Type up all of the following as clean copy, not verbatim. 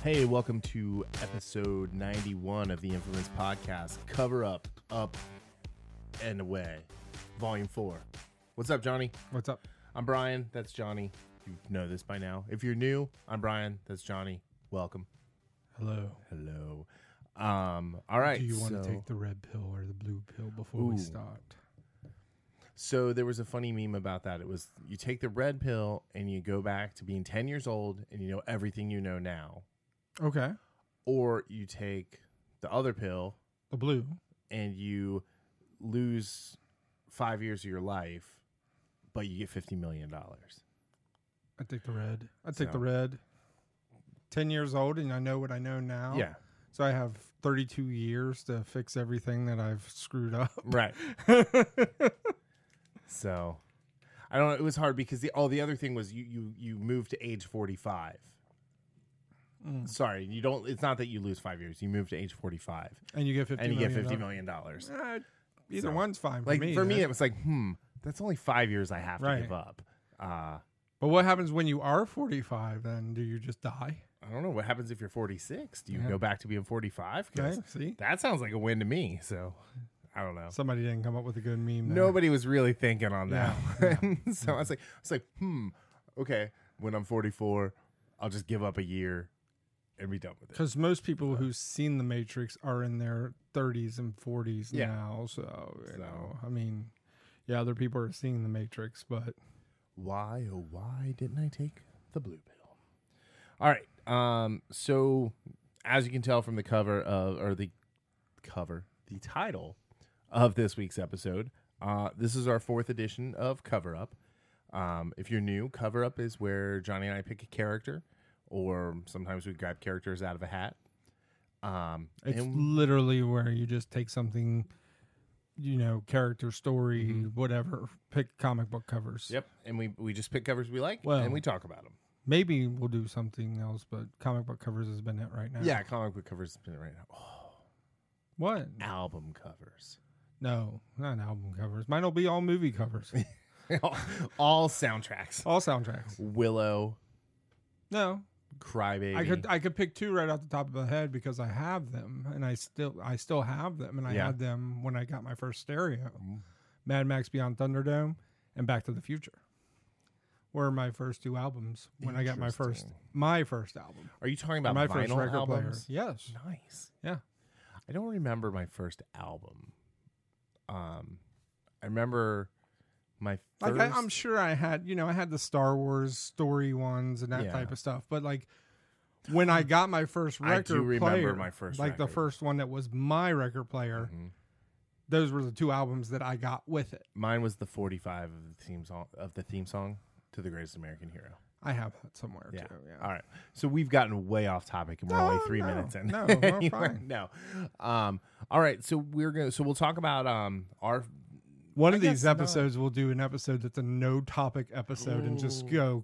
Hey, welcome to episode 91 of the Infamous Podcast, Cover Up, Up, and Away, Volume 4. What's up, Johnny? What's up? I'm Brian. That's Johnny. You know this by now. If you're new, I'm Brian. That's Johnny. Welcome. Hello. Hello. All right. Do you want to take the red pill or the blue pill before we start? So there was a funny meme about that. It was you take the red pill and you go back to being 10 years old and you know everything you know now. Okay. Or you take the other pill, The blue. and you lose 5 years of your life, but you get $50 million. I take the red. I take the red. 10 years old and I know what I know now. Yeah. So I have 32 years to fix everything that I've screwed up. Right. So I don't know. It was hard because the other thing was you moved to age 45. Sorry, you don't. It's not that you lose 5 years. You move to age 45, And you get $50 million. Either one's fine for Like me. for me, it was like, that's only 5 years I have to Right. give up. But what happens when you are 45 then? Do you just die? I don't know what happens if you're 46. Do you go back to being 45? Okay, see? That sounds like a win to me. So I don't know. Somebody didn't come up with a good meme there. Nobody was really thinking on that. Yeah. So I was like, okay, when I'm 44, I'll just give up a year and be done with it. Because most people who've seen The Matrix are in their 30s and 40s Yeah. now. So, you know, I mean, yeah, other people are seeing The Matrix, but Why, oh, why didn't I take the blue pill? All right. So as you can tell from the cover of, the title of this week's episode, this is our 4th edition of Cover Up. If you're new, Cover Up is where Johnny and I pick a character, or sometimes we grab characters out of a hat. it's literally where you just take something, you know, character, story, whatever, pick comic book covers. Yep, and we just pick covers we like, Well, and we talk about them. Maybe we'll do something else, but comic book covers has been it right now. Yeah, comic book covers right now. Oh, What? album covers. No, not album covers. Mine will be all movie covers. All soundtracks. All soundtracks. Willow, No. Crybaby. I could pick two right off the top of the head because I have them and I still have them, and I had them when I got my first stereo. Mad Max Beyond Thunderdome and Back to the Future were my first two albums when I got my first album. Are you talking about My vinyl first record player. albums? Yes. Nice. Yeah. I don't remember my first album. I remember my first. Like I'm sure I had the Star Wars story ones and that type of stuff, but like when I got my first record I do remember player, my first like the record. first one that was my record player, those were the two albums that I got with it. Mine was the 45 of the theme song to The Greatest American Hero. I have that somewhere too. Yeah. All right. So we've gotten way off topic, and we're only 3 minutes in. No, we're fine. No. All right. So we'll talk about our. One of I these guess not. episodes, we'll do an episode that's a no topic episode and just go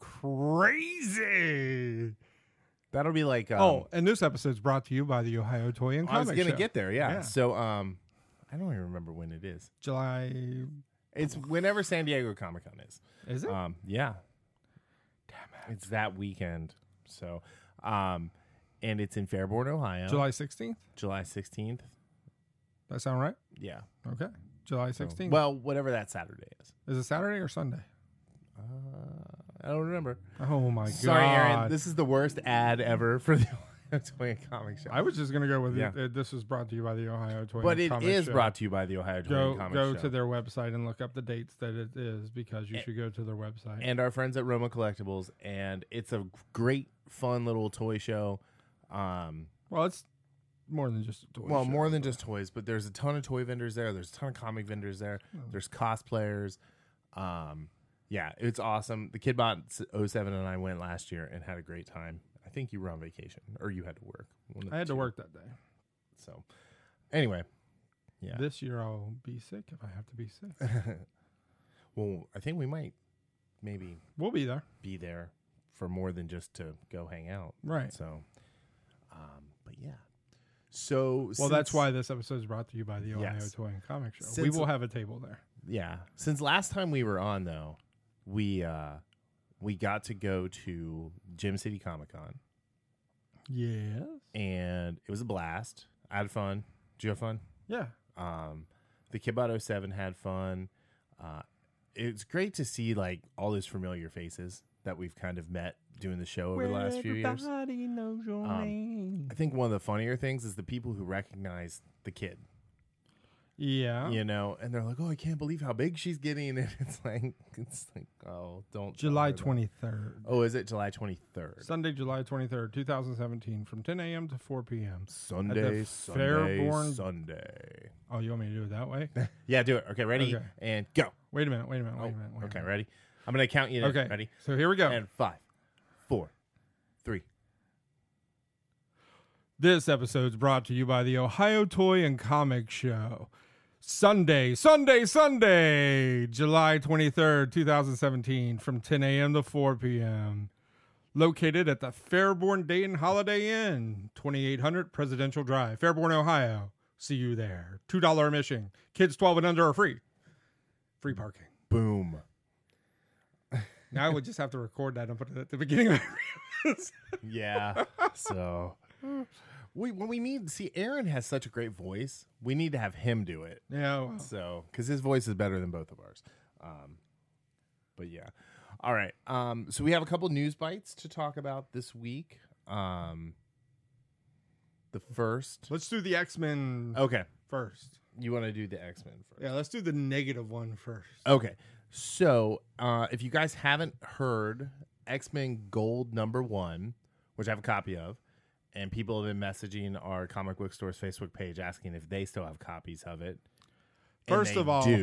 crazy. That'll be like. And this episode's brought to you by the Ohio Toy and I was Comic gonna Show. get there. Yeah. Yeah. So I don't even remember when it is. July. It's whenever San Diego Comic Con is. Is it? Yeah. Damn it. It's that weekend. So, and it's in Fairborn, Ohio. July 16th? July 16th. That sound right? Yeah. Okay. July 16th. Well, whatever that Saturday is. Is it Saturday or Sunday? I don't remember. Oh my god. Sorry, Aaron. This is the worst ad ever for the Ohio Toy and Comic Show. I was just going to go with Yeah. this is brought to you by the Ohio Toy But and it Comic is Show. brought to you by the Ohio Toy and Comic Show. Go to their website and look up the dates that it is because you should go to their website. And our friends at Roma Collectibles. And it's a great, fun little toy show. Well, it's more than just a toy show. More than just toys, but there's a ton of toy vendors there. There's a ton of comic vendors there. There's cosplayers. Yeah, it's awesome. The Kidbot 07 and I went last year and had a great time. I think you were on vacation or you had to work. I had to work that day. So, anyway, yeah. This year I'll be sick if I have to be sick. Well, I think we might maybe We'll be there. be there for more than just to go hang out. Right. So, but yeah. So, Well, that's why this episode is brought to you by the Ohio Yes. Toy and Comic Show. We Since- will have a table there. Yeah. Since last time we were on, though, we got to go to Gym City Comic Con. Yes. and it was a blast. I had fun. Did you have fun? Yeah. The Kidbot 07 had fun. It's great to see like all those familiar faces that we've kind of met doing the show over the last few years. Everybody knows your name. I think one of the funnier things is the people who recognize the kid. Yeah. You know, and they're like, "Oh, I can't believe how big she's getting." And it's like, oh, don't. July tell her that. 23rd. Oh, is it July 23rd? Sunday, July 23rd, 2017, from 10 a.m. to 4 p.m. Sunday, Fairborn- Sunday. Oh, you want me to do it that way? Yeah, do it. Okay, ready? Okay. And go. Wait a minute. Wait a Oh, minute. okay, ready? I'm going to count you in. Okay. Ready? So here we go. And 5, 4, 3. This episode's brought to you by the Ohio Toy and Comic Show. Sunday, July 23rd, 2017, from 10 a.m. to 4 p.m. Located at the Fairborn Dayton Holiday Inn, 2800 Presidential Drive, Fairborn, Ohio. See you there. $2 admission. Kids 12 and under are free. Free parking. Boom. Now I would just have to record that and put it at the beginning of it. Yeah. So, when we need, see, Aaron has such a great voice. We need to have him do it. Yeah. Well. So, because his voice is better than both of ours. But yeah. All right. So we have a couple news bites to talk about this week. The first. Let's do the X-Men Okay. first. You want to do the X-Men first? Yeah, let's do the negative one first. Okay. So, if you guys haven't heard X-Men Gold #1, which I have a copy of, and people have been messaging our comic book store's Facebook page asking if they still have copies of it. And First they of all,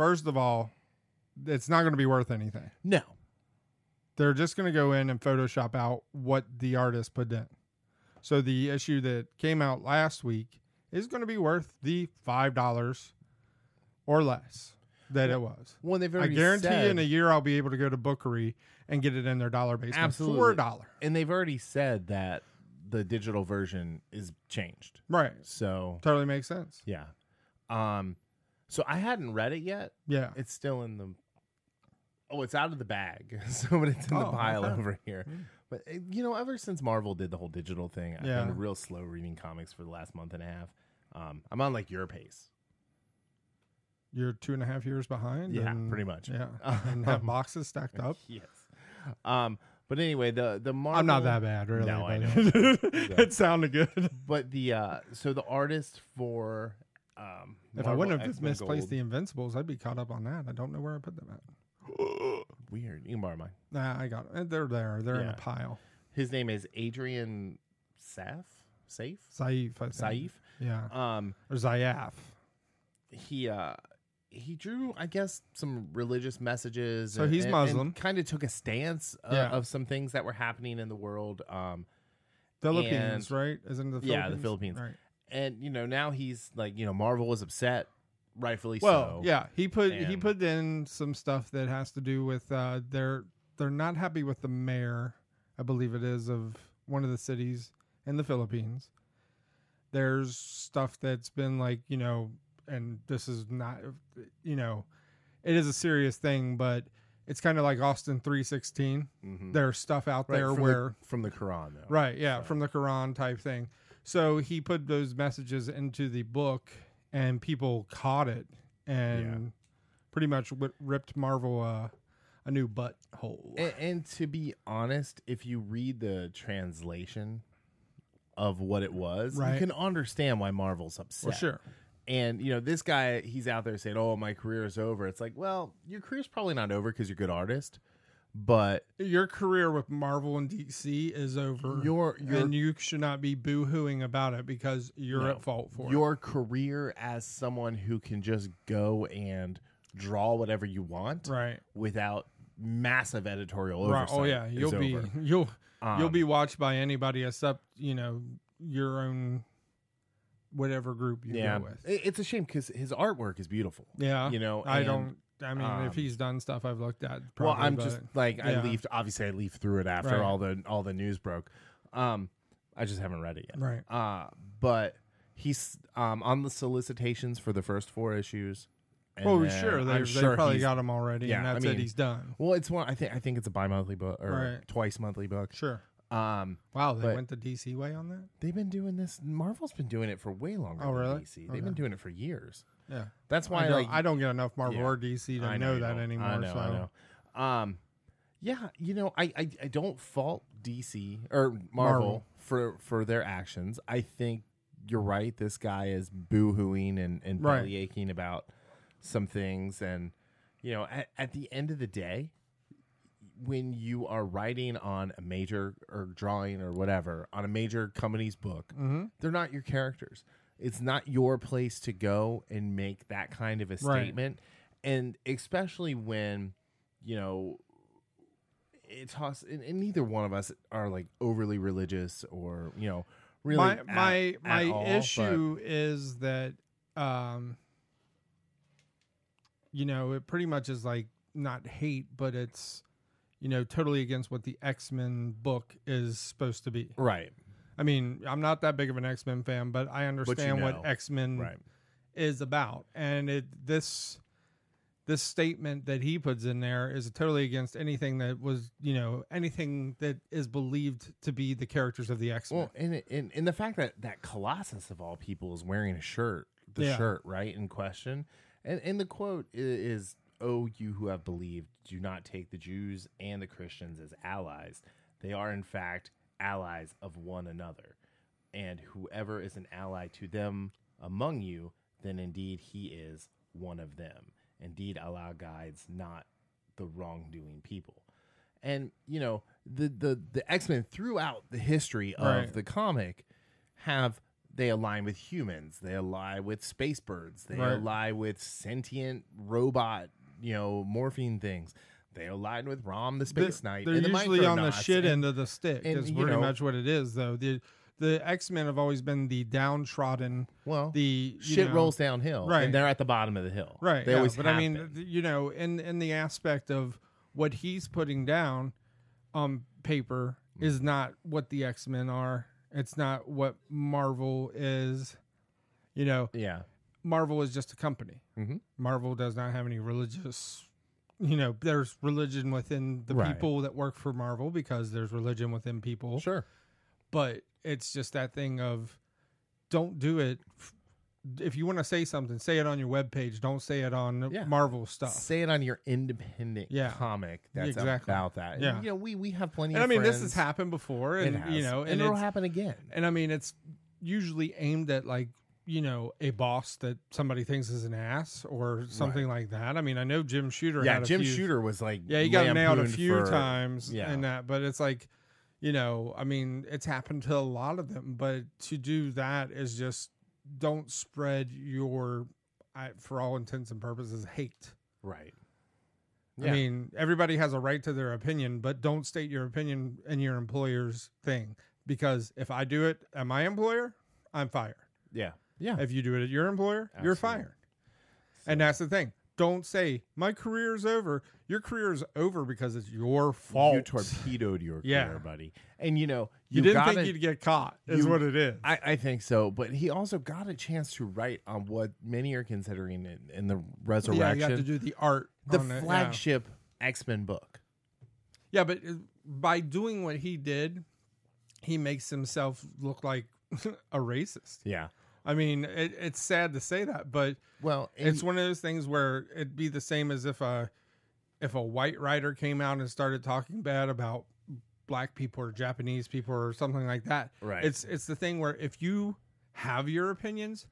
it's not going to be worth anything. No. They're just going to go in and Photoshop out what the artist put in. So the issue that came out last week is going to be worth the $5 or less that it was. Well, they've I already guarantee said, you in a year I'll be able to go to Bookery and get it in their dollar basement Absolutely. for $1. And they've already said that the digital version is changed. Right. So, Totally makes sense. yeah. So I hadn't read it yet. Yeah. It's still in the... Oh, it's out of the bag. So, but it's in the pile okay. over here. But, ever since Marvel did the whole digital thing, I've Yeah. been real slow reading comics for the last month and a half. I'm on, like, your pace. You're 2.5 years behind. Yeah, and- pretty much. Yeah. And have boxes stacked up. Yes. But anyway, the Marvel... I'm not that bad, really. No, I but know. it sounded good. But so the artist for... If I Marvel wouldn't have X-Men misplaced Gold- the Invincibles, I'd be caught up on that. I don't know where I put them at. Weird. You can borrow mine. Nah, I got it. They're there. They're in Yeah. a pile. His name is Adrian Saif? Saif, I think. Saif? Yeah. Or Zayaf. He drew, I guess, some religious messages. So he's Muslim. Kind of took a stance Yeah. of some things that were happening in the world. Philippines, right? Isn't it the Philippines? Yeah, the Philippines. Right. And now he's like, Marvel was upset, rightfully Well, so. yeah, he put And- in some stuff that has to do with they're not happy with the mayor, I believe it is, of one of the cities in the Philippines. There's stuff that's been like, and this is not, it is a serious thing, but it's kind of like Austin 3:16. Mhm. There's stuff out Right, there from the Quran, though. right, yeah, So- from the Quran type thing. So he put those messages into the book, and people caught it and pretty much ripped Marvel a new butthole. And to be honest, if you read the translation of what it was, Right. you can understand why Marvel's upset. Well, sure. And, this guy, he's out there saying, oh, my career is over. It's like, well, your career's probably not over because you're a good artist, but Your career with Marvel and DC is over. And you should not be boo-hooing about it because you're No. at fault for it. your career as someone who can just go and draw whatever you want Right. without massive editorial Right. oversight Oh yeah, is over. you'll be watched by anybody except your own whatever group you Yeah, go with. it's a shame because his artwork is beautiful. Yeah, and, I mean, if he's done stuff I've looked at, well, probably, I'm but- just like yeah. I leafed through it after Right. all the news broke. I just haven't read it yet. Right. But he's on the solicitations for the first 4 issues. And Oh, then sure. I'm They probably he's- got him already, Yeah, and I that's mean, it. He's done. Well, it's one. I think it's a bi-monthly book or Right. twice monthly book. Sure. Wow, they went the DC way on that? They've been doing this. Marvel's been doing it for way longer than DC. They've been doing it for years. Yeah. That's why I don't get enough Marvel or DC to know that anymore. I know. Yeah, I don't fault DC or Marvel. For their actions. I think you're right. This guy is boo-hooing and belly aching about some things. And, at the end of the day, when you are writing on a major or drawing or whatever on a major company's book, they're not your characters. It's not your place to go and make that kind of a statement. And especially when, it's and neither one of us are like overly religious or, really. My issue is that, it pretty much is like not hate, but it's, totally against what the X-Men book is supposed to be. Right. I mean, I'm not that big of an X-Men fan, but I understand what X-Men is about. And this statement that he puts in there is totally against anything that was, anything that is believed to be the characters of the X-Men. Well, and the fact that Colossus of all people is wearing a shirt, shirt, right, in question. And the quote is, "Oh, you who have believed, do not take the Jews and the Christians as allies. They are, in fact, allies of one another. And whoever is an ally to them among you, then indeed he is one of them. Indeed, Allah guides not the wrongdoing people." And, the X-Men throughout the history of the comic they align with humans. They align with space birds. They align with sentient robot, morphine things. They align with Rom, the Space Knight. They're and usually on the shit end of the stick. Is pretty much what it is, though. The X-Men have always been the downtrodden. Well, the shit rolls downhill, and they're at the bottom of the hill. Right. They always. But I mean, in the aspect of what he's putting down on paper is not what the X-Men are. It's not what Marvel is. Yeah. Marvel is just a company. Mm-hmm. Marvel does not have any religious. There's religion within the people that work for Marvel because there's religion within people. Sure. But it's just that thing of don't do it. If you want to say something, say it on your webpage. Don't say it on Marvel stuff. Say it on your independent comic that's about that. Yeah. And, we have plenty of friends. this has happened before. And, and it'll happen again. And I mean, it's usually aimed at like, a boss that somebody thinks is an ass or something like that. I mean, I know Jim Shooter had Jim Shooter was like, he got nailed a few times and that, but it's like, I mean, it's happened to a lot of them, but to do that is just don't spread your, for all intents and purposes, hate. Right. I mean, everybody has a right to their opinion, but don't state your opinion in your employer's thing, because if I do it at my employer, I'm fired. Yeah. Yeah. If you do it at your employer, you're fired. So. And that's the thing. Don't say my career is over. Your career is over because it's your fault. You torpedoed your career, buddy. And you didn't think you'd get caught. Is what it is. I think so. But he also got a chance to write on what many are considering in the Resurrection. Yeah, you got to do the art, the flagship X-Men book. Yeah, but by doing what he did, he makes himself look like a racist. Yeah. I mean, it's sad to say that, but it's one of those things where it'd be the same as if a white writer came out and started talking bad about black people or Japanese people or something like that. Right. It's the thing where if you have your opinions,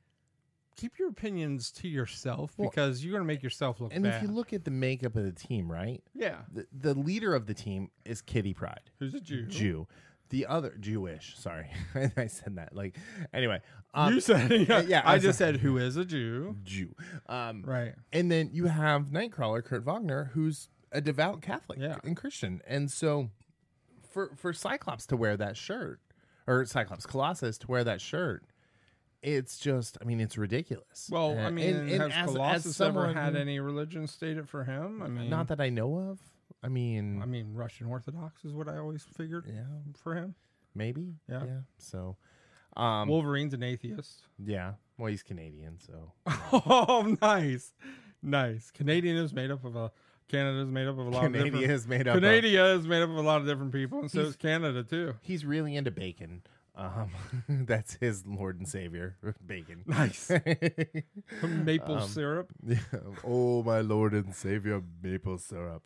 keep your opinions to yourself because you're going to make yourself look bad. And if you look at the makeup of the team, right? Yeah. The leader of the team is Kitty Pryde. Who's a Jew. The other Jewish, sorry, I said that. Anyway, you said I just said who is a Jew. Right. And then you have Nightcrawler, Kurt Wagner, who's a devout Catholic and Christian, and so for Cyclops to wear that shirt, or Colossus to wear that shirt, it's just, I mean, it's ridiculous. Well, I mean, has Colossus ever had any religion stated for him? I mean, not that I know of. I mean, Russian Orthodox is what I always figured. Yeah, for him, maybe. Yeah. So, Wolverine's an atheist. Yeah. Well, he's Canadian, so. Oh, nice. Canadian is made up of a Canada is made up of a lot of different... Canada is made up of a lot of different people, and so is Canada, too. He's really into bacon. That's his Lord and Savior, bacon. Nice. Maple syrup. Yeah. Oh, my Lord and Savior, maple syrup.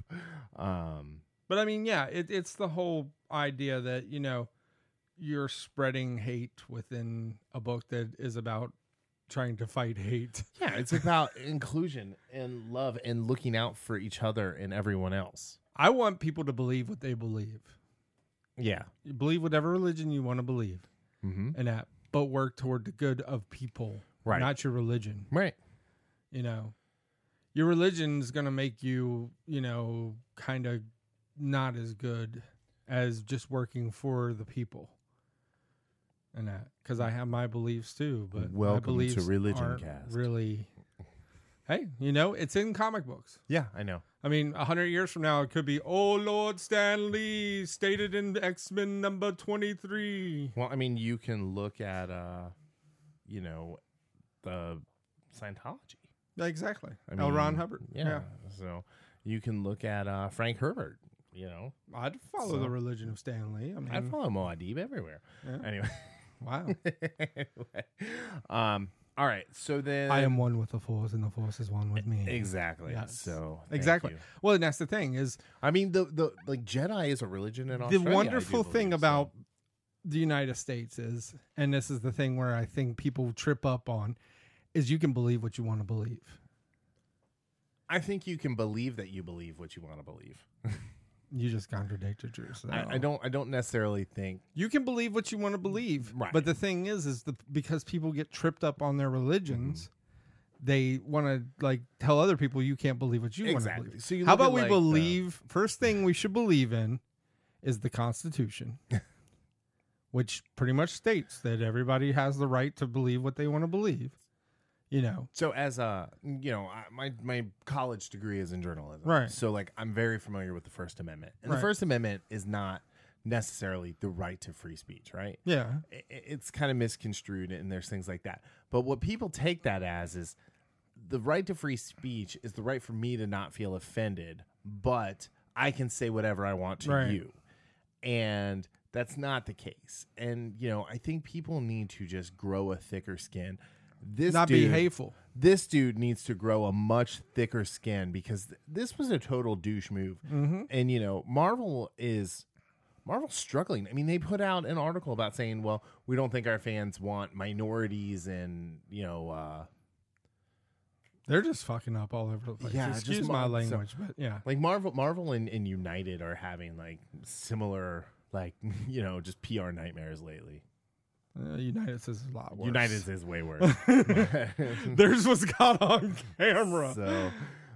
But I mean, yeah, it's the whole idea that, you know, you're spreading hate within a book that is about trying to fight hate. Yeah, it's about inclusion and love and looking out for each other and everyone else. I want people to believe what they believe. Yeah. You believe whatever religion you want to believe, and that, but work toward the good of people, right? Not your religion, right? You know, your religion is going to make you, you know, kind of not as good as just working for the people, and that, because I have my beliefs too. But welcome my beliefs to Religion aren't Cast. Really, hey, you know, it's in comic books. Yeah, I know. I mean, 100 years from now, it could be, "Oh, Lord Stan Lee stated in X-Men number 23." Well, I mean, you can look at, you know, the Scientology. Exactly. I mean, L. Ron Hubbard. Yeah. So you can look at Frank Herbert. You know, I'd follow the religion of Stan Lee. I mean, I'd follow Muad'Dib everywhere. Yeah. Anyway. Wow. Anyway. All right. So then, I am one with the Force, and the Force is one with me. Exactly. Yes. So exactly. you. Well, and that's the thing is, I mean, the like Jedi is a religion in Australia. The wonderful thing about the United States is, and this is the thing where I think people trip up on, is you can believe what you want to believe. I think you can believe that you believe what you want to believe. You just contradicted yourself. I don't necessarily think you can believe what you want to believe, right? But the thing is because people get tripped up on their religions, they want to like tell other people you can't believe what you want to believe. So you how about we believe? First thing we should believe in is the Constitution, which pretty much states that everybody has the right to believe what they want to believe. You know, so as you know, my college degree is in journalism, right? So like, I'm very familiar with the First Amendment, and the First Amendment is not necessarily the right to free speech, right? Yeah, it's kind of misconstrued, and there's things like that. But what people take that as is the right to free speech is the right for me to not feel offended, but I can say whatever I want to you, and that's not the case. And you know, I think people need to just grow a thicker skin. Be hateful. This dude needs to grow a much thicker skin because this was a total douche move. And you know, Marvel's struggling. I mean, they put out an article about saying, well, we don't think our fans want minorities and, you know, they're just fucking up all over the place. Yeah, excuse my language, but yeah. Like Marvel and United are having like similar, like, you know, just PR nightmares lately. United says a lot worse. United is way worse. Theirs was caught on camera. So,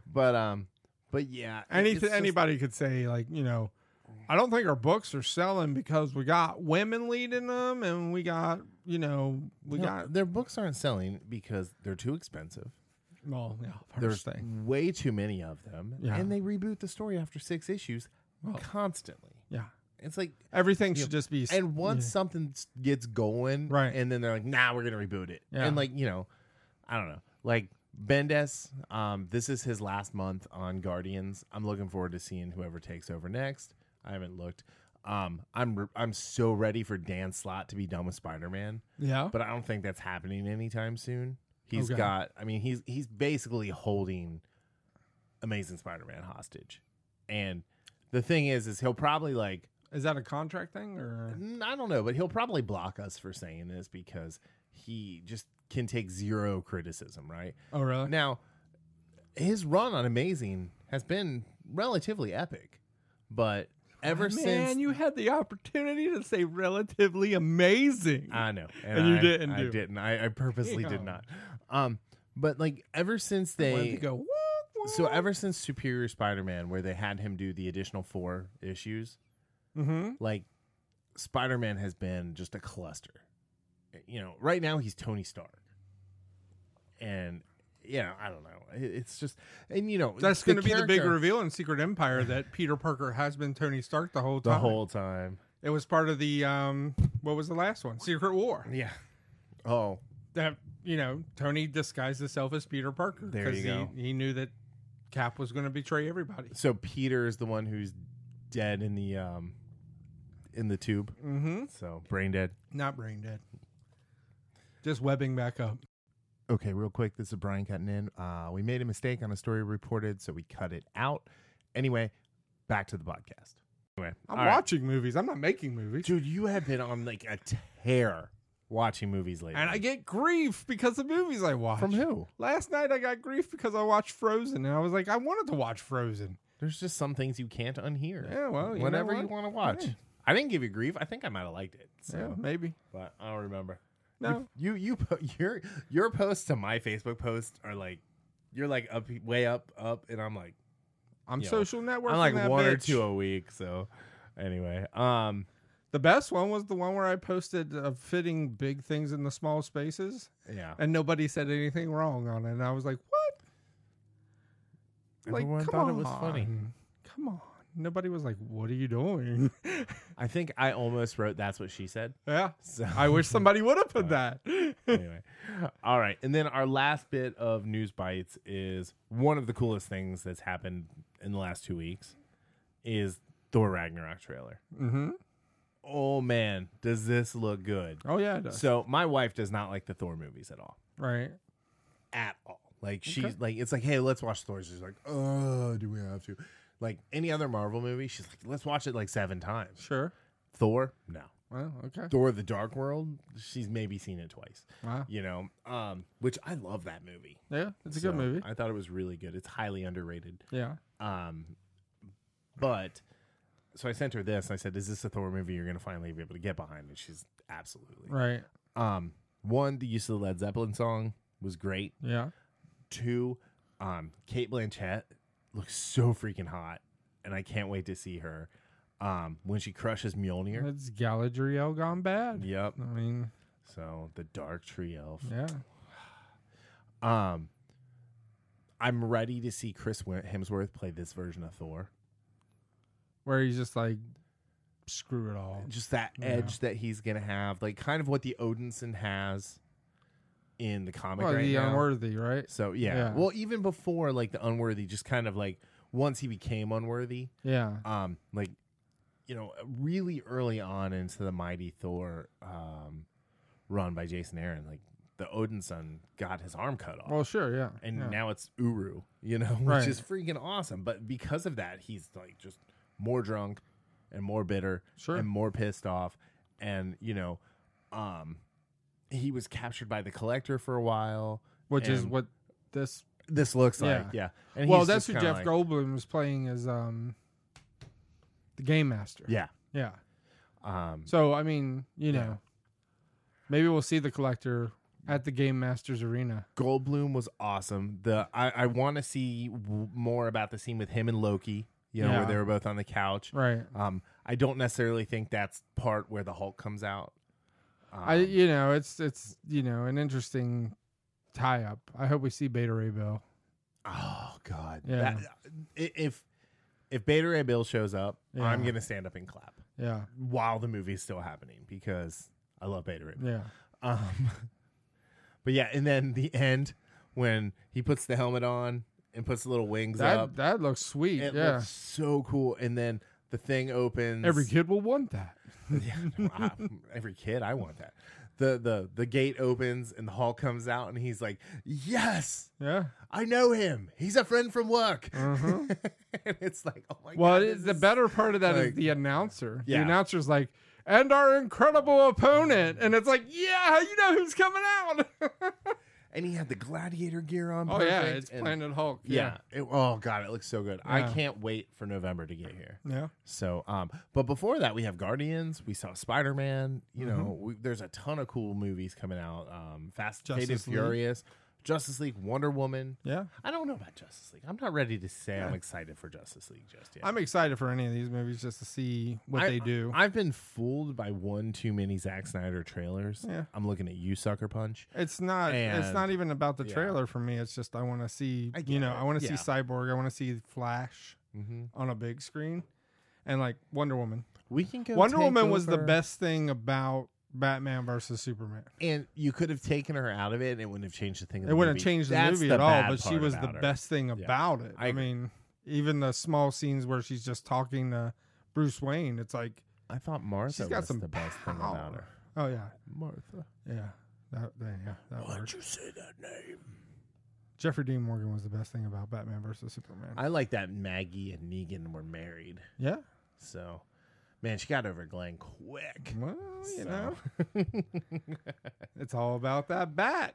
but yeah, anybody could say, like, you know, I don't think our books are selling because we got women leading them, and we got, you know, their books aren't selling because they're too expensive. Well, yeah, there's way too many of them, and they reboot the story after 6 issues constantly. Yeah. It's like everything should just be. And once something gets going, right, and then they're like, "Nah, we're gonna reboot it." Yeah. And like, you know, I don't know. Like Bendis, this is his last month on Guardians. I'm looking forward to seeing whoever takes over next. I haven't looked. I'm so ready for Dan Slott to be done with Spider-Man. Yeah, but I don't think that's happening anytime soon. He's got. I mean, he's basically holding Amazing Spider-Man hostage, and the thing is he'll probably like. Is that a contract thing, or I don't know, but he'll probably block us for saying this because he just can take zero criticism, right? Oh, really? Now, his run on Amazing has been relatively epic, but ever since you had the opportunity to say relatively amazing, I know, and you didn't. I didn't. I purposely did not. But like ever since they go, so ever since Superior Spider-Man, where they had him do the additional 4 issues. Like Spider-Man has been just a cluster. You know, right now he's Tony Stark, and yeah, I don't know. It's just, and you know, that's going to be the big reveal in Secret Empire that Peter Parker has been Tony Stark the whole time. The whole time. It was part of the what was the last one? Secret War. Yeah. Oh, that, you know, Tony disguised himself as Peter Parker because he knew that Cap was going to betray everybody. So Peter is the one who's dead in the tube. Mm-hmm. So brain dead. Not brain dead. Just webbing back up. Okay, real quick. This is Brian cutting in. We made a mistake on a story reported, so we cut it out. Anyway, back to the podcast. Anyway, I'm watching movies. I'm not making movies. Dude, you have been on like a tear watching movies lately. And I get grief because of movies I watch. From who? Last night I got grief because I watched Frozen, and I was like, I wanted to watch Frozen. There's just some things you can't unhear. Yeah, well, whatever you want to watch. Yeah. I didn't give you grief. I think I might have liked it. So. Yeah, maybe. But I don't remember. No. Your posts to my Facebook post are like, you're like way up, and I'm like, I'm social networking. I'm like that one bitch. or two a week. So anyway, the best one was the one where I posted fitting big things in the small spaces. Yeah. And nobody said anything wrong on it. And I was like, what? Everyone thought it was funny. Come on. Nobody was like, what are you doing? I think I almost wrote that's what she said. Yeah. So I wish somebody would have put that. Anyway. All right. And then our last bit of news bites is one of the coolest things that's happened in the last 2 weeks is Thor Ragnarok trailer. Mm-hmm. Oh, man, does this look good? Oh, yeah, it does. So my wife does not like the Thor movies at all. Right. At all. Like, she's like, it's like, hey, let's watch Thor. She's like, oh, do we have to? Like, any other Marvel movie, she's like, let's watch it like 7 times. Sure. Thor, no. Well, okay. Thor the Dark World, she's maybe seen it twice. Wow. You know, which I love that movie. Yeah, it's a good movie. I thought it was really good. It's highly underrated. Yeah. But so I sent her this. And I said, "Is this a Thor movie you're going to finally be able to get behind?" And she's absolutely right. One, the use of the Led Zeppelin song was great. Yeah. 2, Cate Blanchett looks so freaking hot, and I can't wait to see her. When she crushes Mjolnir, it's Galadriel gone bad. Yep. I mean, so the Dark Tree Elf. Yeah. I'm ready to see Chris Hemsworth play this version of Thor, where he's just like, screw it all. Just that edge that he's gonna have, like kind of what the Odinson has in the comic right the now. Unworthy, right? So yeah. Well, even before like the Unworthy, just kind of like once he became unworthy. Yeah. Like, you know, really early on into the Mighty Thor run by Jason Aaron, like the Odinson got his arm cut off. Well, sure, yeah. And now it's Uru, you know, which is freaking awesome. But because of that, he's like just more drunk and more bitter and more pissed off. And, you know, he was captured by the Collector for a while. Which is what this looks like, yeah. And well, that's who Jeff Goldblum was playing as the Game Master. Yeah. Yeah. So, I mean, you know, maybe we'll see the Collector at the Game Masters arena. Goldblum was awesome. I want to see more about the scene with him and Loki, you know, where they were both on the couch. Right. I don't necessarily think that's part where the Hulk comes out. It's you know, an interesting tie-up. I hope we see Beta Ray Bill. Oh God! Yeah. If Beta Ray Bill shows up, I'm gonna stand up and clap. Yeah. While the movie's still happening because I love Beta Ray Bill. Yeah. But yeah, and then the end when he puts the helmet on and puts the little wings up. That looks sweet. It looks so cool. And then the thing opens. Every kid will want that. Every kid, I want that. The gate opens and the Hulk comes out and he's like, "Yes, I know him. He's a friend from work." And it's like, oh my god. Well, the better part of that is the announcer. Yeah. The announcer's like, "And our incredible opponent," and it's like, "Yeah, you know who's coming out." And he had the gladiator gear on. Oh yeah, it's Planet Hulk. Oh god, it looks so good. I can't wait for November to get here. Yeah. So, but before that, we have Guardians. We saw Spider-Man. You know, there's a ton of cool movies coming out. Fast and Furious, Justice League, Wonder Woman. Yeah. I don't know about Justice League. I'm not ready to say I'm excited for Justice League just yet. I'm excited for any of these movies just to see what they do. I've been fooled by one too many Zack Snyder trailers. Yeah. I'm looking at you, Sucker Punch. It's not even about the trailer for me. It's just I want to see, I want to see Cyborg. I want to see Flash on a big screen. And like Wonder Woman. We can go. Wonder Woman was the best thing about Batman versus Superman. And you could have taken her out of it, and it wouldn't have changed the thing. It wouldn't have changed the movie at all, but she was the her. best thing about it. I mean, even the small scenes where she's just talking to Bruce Wayne, it's like I thought Martha got was some the best thing about her. Oh yeah, Martha. yeah, that Why'd worked. you say that name? Jeffrey Dean Morgan was the best thing about Batman versus Superman. I like that Maggie and Negan were married. Yeah. So, man, she got over Glenn quick. Well, you know, it's all about that bat.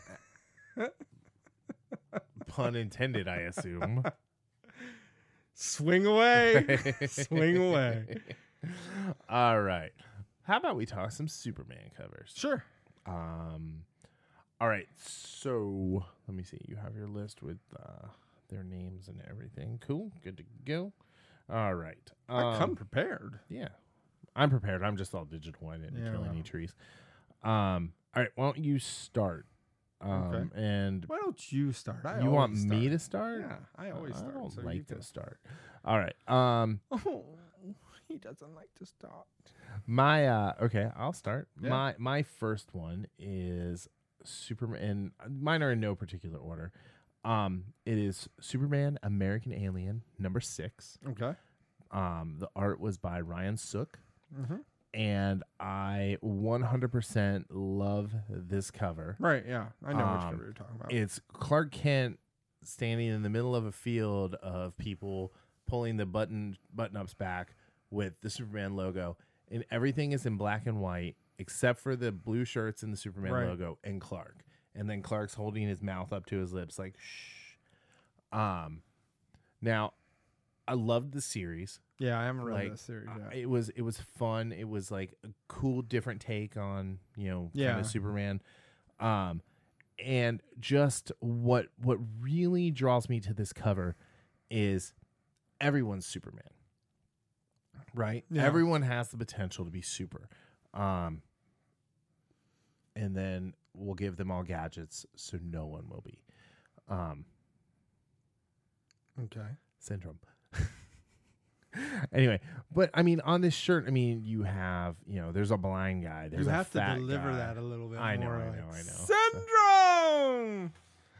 Pun intended, I assume. Swing away. Swing away. All right. How about we talk some Superman covers? Sure. All right. So let me see. You have your list with their names and everything. Cool. Good to go. All right. I come prepared. Yeah. I'm prepared. I'm just all digital. I didn't kill any trees. All right. Why don't you start? Okay. And why don't you start? You want me to start? Yeah, I always start. I don't so like to start. All right. Oh, he doesn't like to start. My okay, I'll start. Yeah. My first one is Superman. And mine are in no particular order. It is Superman American Alien #6. Okay. The art was by Ryan Sook. Mm-hmm. And I 100% love this cover. Right, yeah. I know which cover you're talking about. It's Clark Kent standing in the middle of a field of people pulling the button-ups back with the Superman logo. And everything is in black and white except for the blue shirts and the Superman logo and Clark. And then Clark's holding his mouth up to his lips like, shh. Now, I loved the series. Yeah, I haven't read this series yet. It was fun. It was like a cool, different take on kind of Superman, and just what really draws me to this cover is everyone's Superman, right? Yeah. Everyone has the potential to be super, and then we'll give them all gadgets so no one will be. Okay. Syndrome. Anyway, but I mean, on this shirt, I mean, you have, there's a blind guy. There's you have to deliver that a little bit. I know. Syndrome.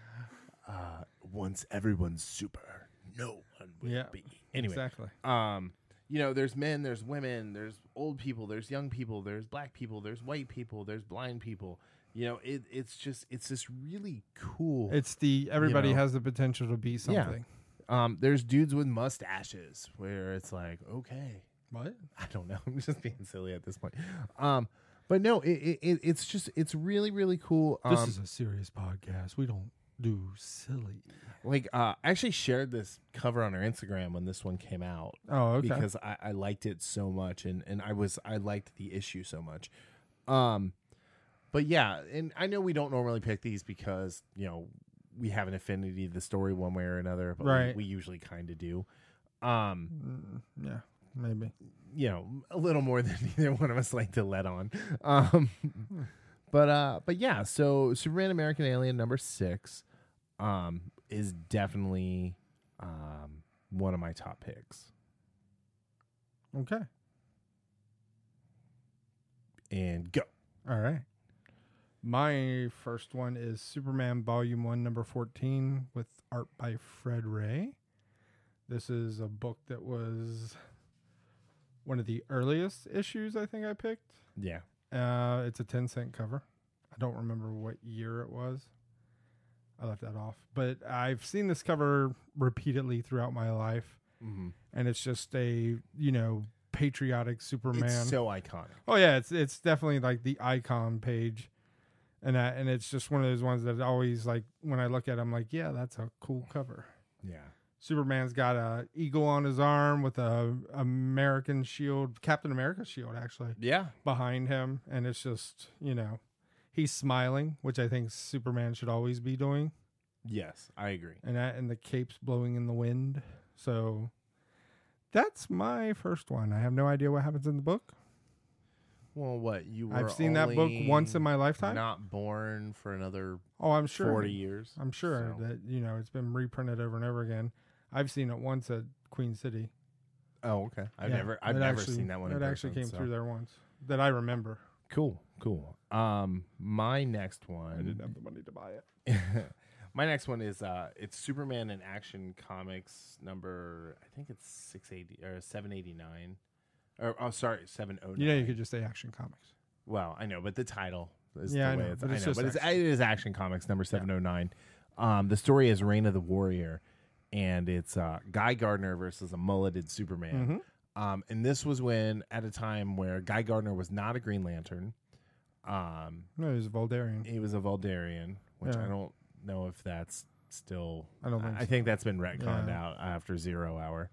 Once everyone's super, no one will be. Anyway, exactly. There's men, there's women, there's old people, there's young people, there's black people, there's white people, there's blind people. It's this really cool. It's everybody has the potential to be something. Yeah. There's dudes with mustaches where it's like, okay, what? I don't know. I'm just being silly at this point. But no, it's really, really cool. This is a serious podcast. We don't do silly. I actually shared this cover on our Instagram when this one came out. Oh, okay. Because I liked it so much, and I liked the issue so much. But yeah, and I know we don't normally pick these because we have an affinity to the story one way or another, but right. we usually kind of do. Yeah, maybe. A little more than either one of us like to let on. But yeah, so Superman American Alien #6 is definitely one of my top picks. Okay. And go. All right. My first one is Superman Volume 1, number 14, with art by Fred Ray. This is a book that was one of the earliest issues I think I picked. Yeah. It's a 10-cent cover. I don't remember what year it was. I left that off. But I've seen this cover repeatedly throughout my life. Mm-hmm. And it's just a, patriotic Superman. It's so iconic. Oh, yeah. It's definitely like the icon page. And it's just one of those ones that always, like, when I look at it, I'm like, yeah, that's a cool cover. Yeah. Superman's got a eagle on his arm with a American shield, Captain America shield, actually. Yeah. Behind him. And it's just, he's smiling, which I think Superman should always be doing. Yes, I agree. And the cape's blowing in the wind. So that's my first one. I have no idea what happens in the book. Well, what you were? I've seen that book once in my lifetime. Not born for another. Oh, I'm sure 40 years. I'm sure that it's been reprinted over and over again. I've seen it once at Queen City. Oh, okay. I've never seen that one. It actually came through there once that I remember. Cool. My next one. I didn't have the money to buy it. My next one is it's Superman in Action Comics number, I think it's 680 or 789. Or 709. You know, you could just say Action Comics. Well, I know, but the title is Yeah, the I way know, it's. but I it's know, just but Action. it is Action Comics number 709. The story is Reign of the Warrior, and it's Guy Gardner versus a mulleted Superman. And this was at a time where Guy Gardner was not a Green Lantern. No, he was a Voldarian. He was a Voldarian, which Yeah. I don't know if that's still. I don't think I so. think that's been retconned Yeah. out after 0 Hour.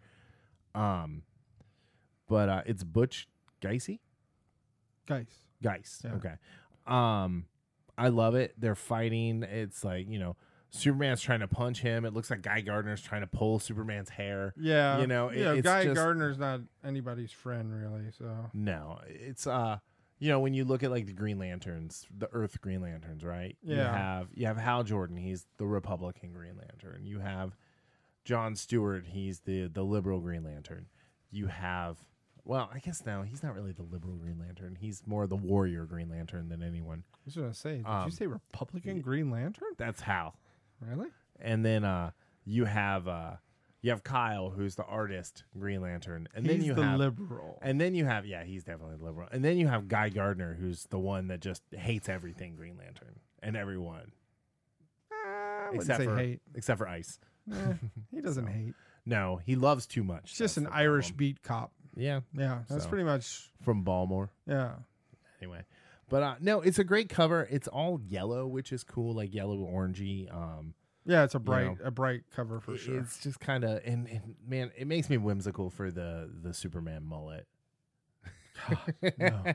But it's Butch Geisy. Guys. Geist. Yeah. Okay. I love it. They're fighting. It's like, Superman's trying to punch him. It looks like Guy Gardner's trying to pull Superman's hair. Yeah. It's Guy just, Gardner's not anybody's friend, really. So No, it's when you look at like the Green Lanterns, the Earth Green Lanterns, right? Yeah. You have Hal Jordan. He's the Republican Green Lantern. You have John Stewart. He's the liberal Green Lantern. You have. Well, I guess now he's not really the liberal Green Lantern. He's more the warrior Green Lantern than anyone. I was going to say, did you say Republican Green Lantern? That's Hal. Really? And then you have Kyle, who's the artist Green Lantern, and He's then you the have liberal. and then you have he's definitely the liberal, and then you have Guy Gardner, who's the one that just hates everything Green Lantern and everyone I wouldn't say hate. except for Ice. He doesn't hate. No, he loves too much. He's just That's an the Irish problem. beat cop. Yeah, Yeah, that's So. pretty much. from Baltimore. Yeah. Anyway, but no, it's a great cover. It's all yellow, which is cool, like yellow orangey. Yeah, it's a bright cover for sure. It's just kind of and man, it makes me whimsical for the Superman mullet. No.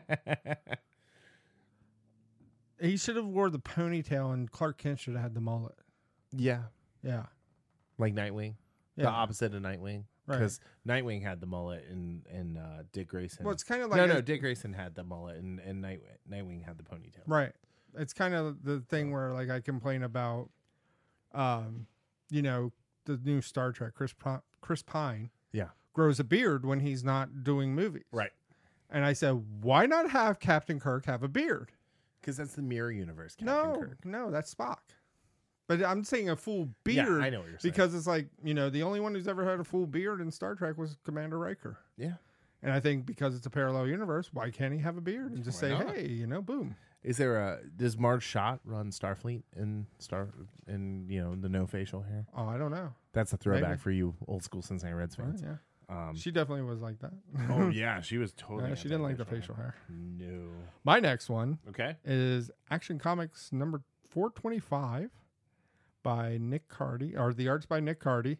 He should have wore the ponytail, and Clark Kent should have had the mullet. Yeah, Yeah. like Nightwing, Yeah. the opposite of Nightwing, Right. because Nightwing had the mullet and Dick Grayson. Well, it's kind of like no, Dick Grayson had the mullet and Nightwing had the ponytail. right. It's kind of the thing where like I complain about, the new Star Trek. Chris Pine Yeah, grows a beard when he's not doing movies. right. And I said, why not have Captain Kirk have a beard? Because that's the mirror universe. Captain Kirk. No, that's Spock. But I'm saying a full beard. Yeah, I know what you're saying. Because it's like, the only one who's ever had a full beard in Star Trek was Commander Riker. Yeah. And I think because it's a parallel universe, why can't he have a beard and just Why say, not? hey, boom. Is there does Marge Schott run Starfleet in the no facial hair? Oh, I don't know. That's a throwback Maybe. for you old school Cincinnati Reds Well, fans. yeah. Um, She definitely was like that. oh yeah, she was totally. She didn't like the facial hair. No. My next one Okay. is Action Comics number 425 by Nick Cardy, or the art's by Nick Cardy.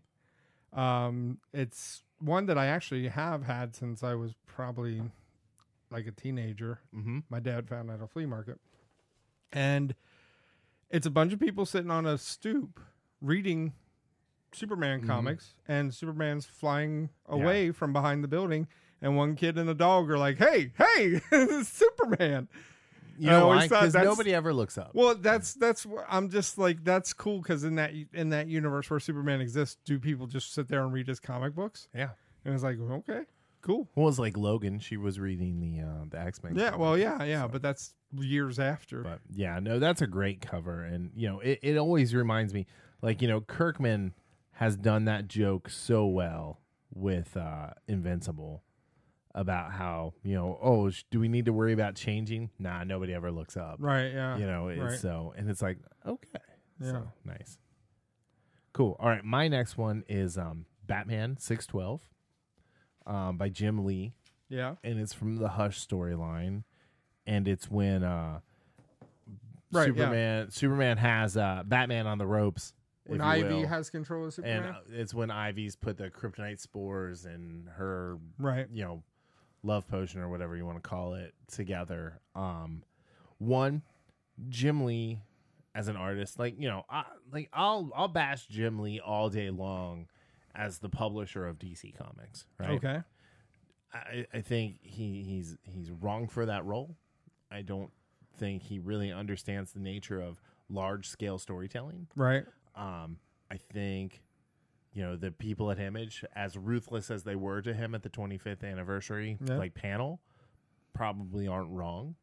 It's one that I actually have had since I was probably like a teenager. Mm-hmm. My dad found at a flea market. And it's a bunch of people sitting on a stoop reading Superman comics, and Superman's flying away from behind the building, and one kid and a dog are like, hey, this is Superman. You know why? always thought Because that's- nobody ever looks up. Well, that's I'm just like, that's cool, because in that universe where Superman exists, do people just sit there and read his comic books? Yeah. And it's like, okay, cool. Well, it's like Logan. She was reading the X-Men. Yeah, comics. well, yeah, but that's years after. But yeah, no, that's a great cover, and it always reminds me, like Kirkman has done that joke so well with Invincible about how do we need to worry about changing? Nah, nobody ever looks up. Right, yeah. It's right. so, and it's like, okay, Yeah. so nice, cool. All right, my next one is Batman 612 by Jim Lee, Yeah. and it's from the Hush storyline, and it's when Right, yeah. Superman has Batman on the ropes. When if you Ivy will. has control of Superman. And it's when Ivy's put the kryptonite spores and her, right. love potion or whatever you want to call it together. One, Jim Lee as an artist, I'll bash Jim Lee all day long as the publisher of DC Comics. Right? Okay. I think he's wrong for that role. I don't think he really understands the nature of large scale storytelling. Right. I think, the people at Image, as ruthless as they were to him at the 25th anniversary panel, probably aren't wrong.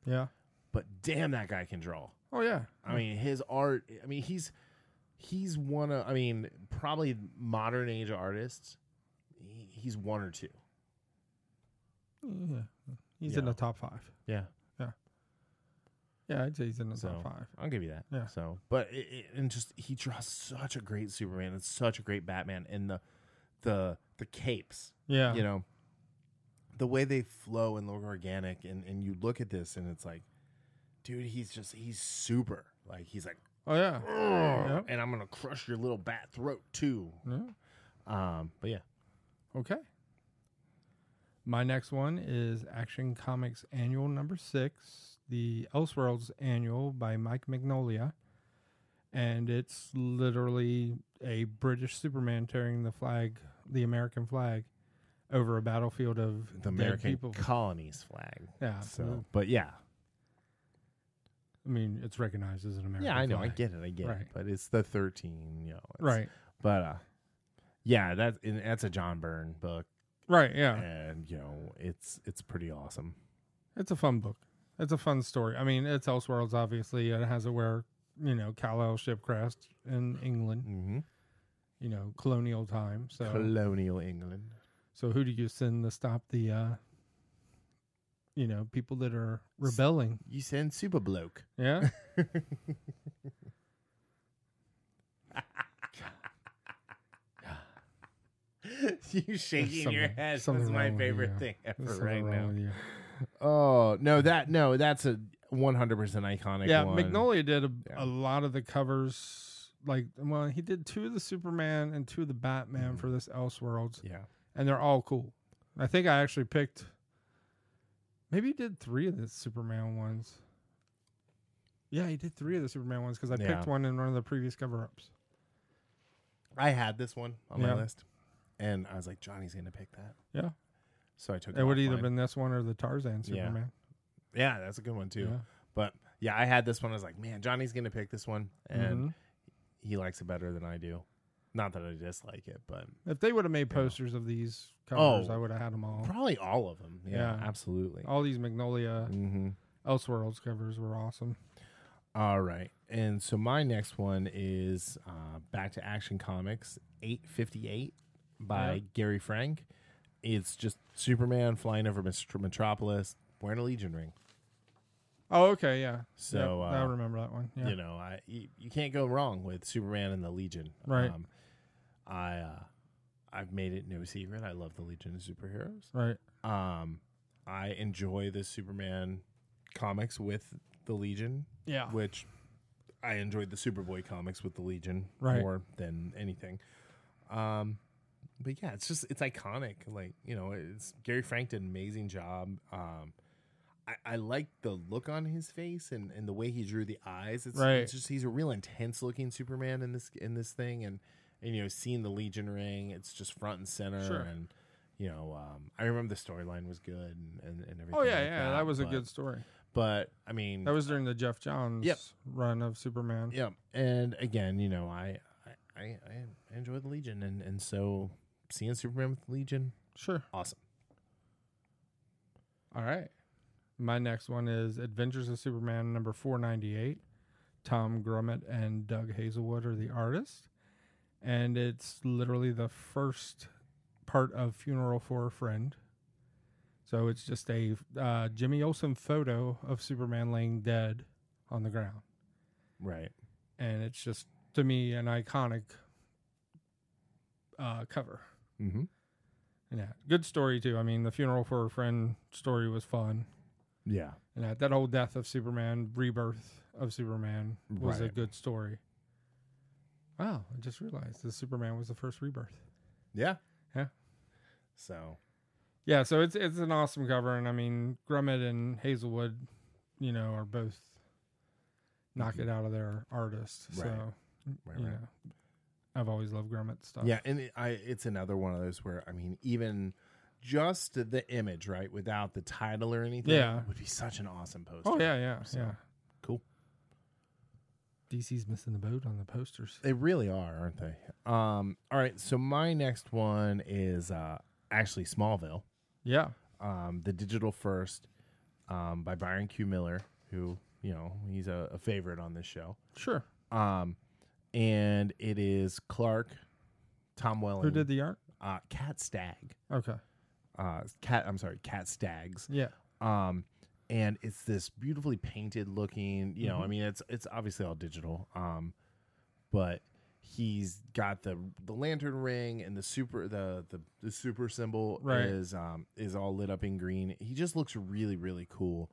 Yeah. But damn, that guy can draw. Oh yeah. I mean, his art. I mean, he's one of. I mean, probably modern age artists. He's one or two. Yeah. He's in the top 5. Yeah. Yeah, I'd say he's in the top 5. I'll give you that. Yeah. So, but and just he draws such a great Superman and such a great Batman, and the capes. Yeah. You know, the way they flow and look organic, and you look at this and it's like, dude, he's super. Like he's like, oh yeah. Yep. And I'm gonna crush your little bat throat too. Yeah. But yeah. Okay. My next one is Action Comics Annual number 6, the Elseworlds Annual by Mike Mignola. And it's literally a British Superman carrying the American flag, over a battlefield of The American colonies flag. Yeah. So, but yeah. I mean, it's recognized as an American Yeah, I know. flag. I get it. Right. But it's the 13, you know. Right. But, yeah, that's a John Byrne book. Right, yeah. And, you know, it's pretty awesome. It's a fun book. It's a fun story. I mean, it's Elseworlds, obviously. It has it where, you know, Kal-El ship crashed in England. Mm-hmm. You know, colonial time. So Colonial England. So who do you send to stop the, you know, people that are rebelling? You send Super Bloke. Yeah? You shaking your head is something my wrong with favorite you. thing ever There's right something now. wrong with you. Oh, that's a 100% iconic Yeah, one. Mignola did a lot of the covers. Like, well, he did 2 of the Superman and 2 of the Batman for this Elseworlds. Yeah. And they're all cool. I think I actually picked, maybe he did 3 of the Superman ones. Yeah, he did 3 of the Superman ones because I picked one in one of the previous cover-ups. I had this one on my list, and I was like, Johnny's going to pick that. Yeah. So I took it. It would either been this one or the Tarzan Superman. Yeah, that's a good one, too. Yeah. But, yeah, I had this one. I was like, man, Johnny's going to pick this one, and he likes it better than I do. Not that I dislike it, but... If they would have made posters of these covers, I would have had them all. Probably all of them. Yeah, absolutely. All these Mignola Elseworlds covers were awesome. All right. And so my next one is Back to Action Comics 858 by Gary Frank. It's just Superman flying over Metropolis wearing a Legion ring. Oh, okay, yeah. So I remember that one. Yeah. You know, you can't go wrong with Superman and the Legion. Right. I've made it no secret. I love the Legion of Superheroes. Right. I enjoy the Superman comics with the Legion. Yeah. Which I enjoyed the Superboy comics with the Legion more than anything. But yeah, it's iconic. Like, you know, Gary Frank did an amazing job. I like the look on his face and the way he drew the eyes. It's just he's a real intense looking Superman in this thing, and you know, seeing the Legion ring, it's just front and center. Sure. And you know, I remember the storyline was good and everything. Oh yeah, that was a good story. But I mean, that was during the Jeff Johns run of Superman. Yep. And again, you know, I enjoy the Legion, and so seeing Superman with the Legion, sure, awesome. All right. My next one is Adventures of Superman number 498. Tom Grummett and Doug Hazelwood are the artists. And it's literally the first part of Funeral for a Friend. So it's just a Jimmy Olsen photo of Superman laying dead on the ground. Right. And it's just, to me, an iconic cover. Mm-hmm. Yeah. Good story, too. I mean, the Funeral for a Friend story was fun. Yeah. And that whole death of Superman, rebirth of Superman was a good story. Wow, I just realized the Superman was the first rebirth. Yeah. Yeah. So. Yeah, so it's an awesome cover, and I mean, Grummett and Hazelwood, you know, are both knock it out of their artists. Right. So, you know, I've always loved Grummett stuff. Yeah, and it's another one of those where, I mean, even just the image, right, without the title or anything, would be such an awesome poster. Oh, yeah. Cool. DC's missing the boat on the posters. They really are, aren't they? All right, so my next one is actually Smallville. Yeah. The digital first. by Byron Q. Miller, who, he's a favorite on this show. Sure. And it is Clark, Tom Welling. Who did the art? Cat Stagg. Okay. Cat Staggs. Yeah. And it's this beautifully painted looking, I mean, it's obviously all digital. But he's got the lantern ring and the super symbol is all lit up in green. He just looks really, really cool.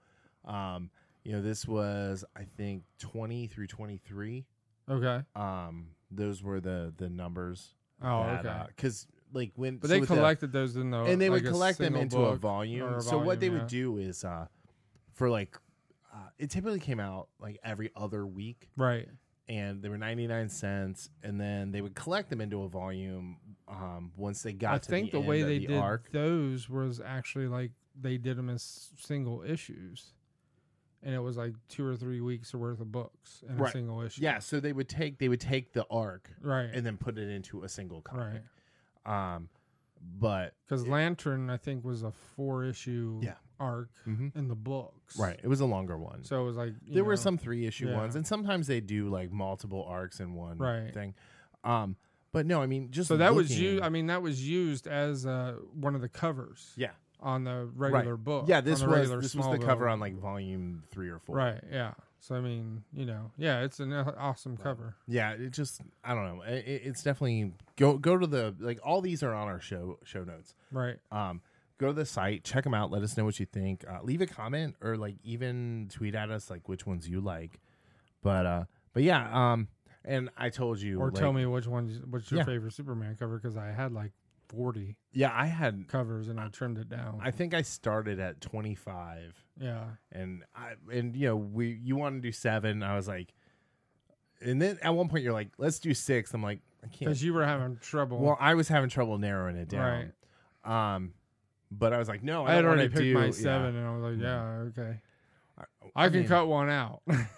This was, I think, 20 through 23. Okay. Those were the numbers. Oh, okay. Because when, but they collected those in the, and they would collect them into a volume. So what they yeah. would do is, for it typically came out every other week, right? And they were 99 cents, and then they would collect them into a volume. Once they got, to think the way end they of the did arc. Those was actually they did them as single issues. And it was 2 or 3 weeks worth of books in a single issue. Yeah, so they would take the arc, right, and then put it into a single comic. Right. But because Lantern, I think, was a 4-issue arc in the books. Right, it was a longer one. So it was there were some 3-issue ones, and sometimes they do multiple arcs in one thing. But no, I mean, just so that was used. I mean, that was used as one of the covers. Yeah. On the regular book. Yeah, this was the cover on volume 3 or 4. Right, yeah. So I mean, it's an awesome cover. Yeah, it just, I don't know. It's definitely go to the all these are on our show notes. Right. Go to the site, check them out, let us know what you think. Leave a comment or even tweet at us which ones you like. But yeah, and I told you, or tell me what's your favorite Superman cover, because I had 40 I had covers and I trimmed it down. I think I started at 25. Yeah. And you want to do 7. I was and then at one point you're let's do 6. I'm like, I can't, because you were having trouble. Well, I was having trouble narrowing it down. Right. But I was no, I had already picked my 7 and I was okay. I can cut one out.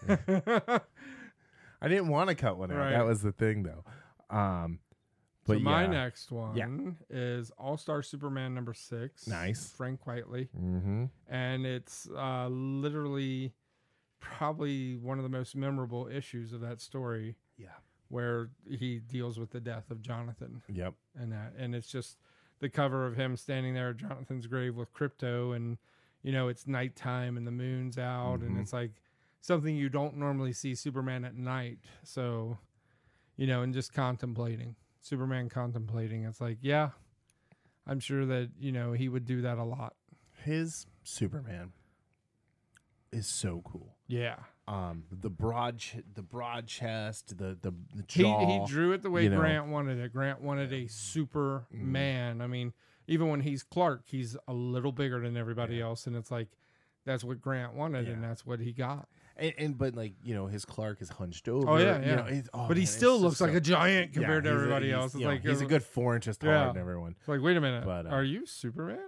I didn't want to cut one out. Right. That was the thing though. But so my next one is All-Star Superman number 6. Nice. Frank Whiteley. Mm-hmm. And it's literally probably one of the most memorable issues of that story. Yeah. Where he deals with the death of Jonathan. Yep. And it's just the cover of him standing there at Jonathan's grave with Krypto, and it's nighttime and the moon's out, and it's something you don't normally see Superman at night. So, and just Superman contemplating. It's I'm sure that, he would do that a lot. His Superman is so cool. Yeah. The broad chest, the jaw. He drew it the way Grant wanted it. Grant wanted a Superman. I mean, even when he's Clark, he's a little bigger than everybody else, and it's that's what Grant wanted, and that's what he got. But his Clark is hunched over. Oh yeah. But he still looks like a giant compared to everybody else. It's he's a good 4 inches taller than everyone. It's wait a minute, but, are you Superman?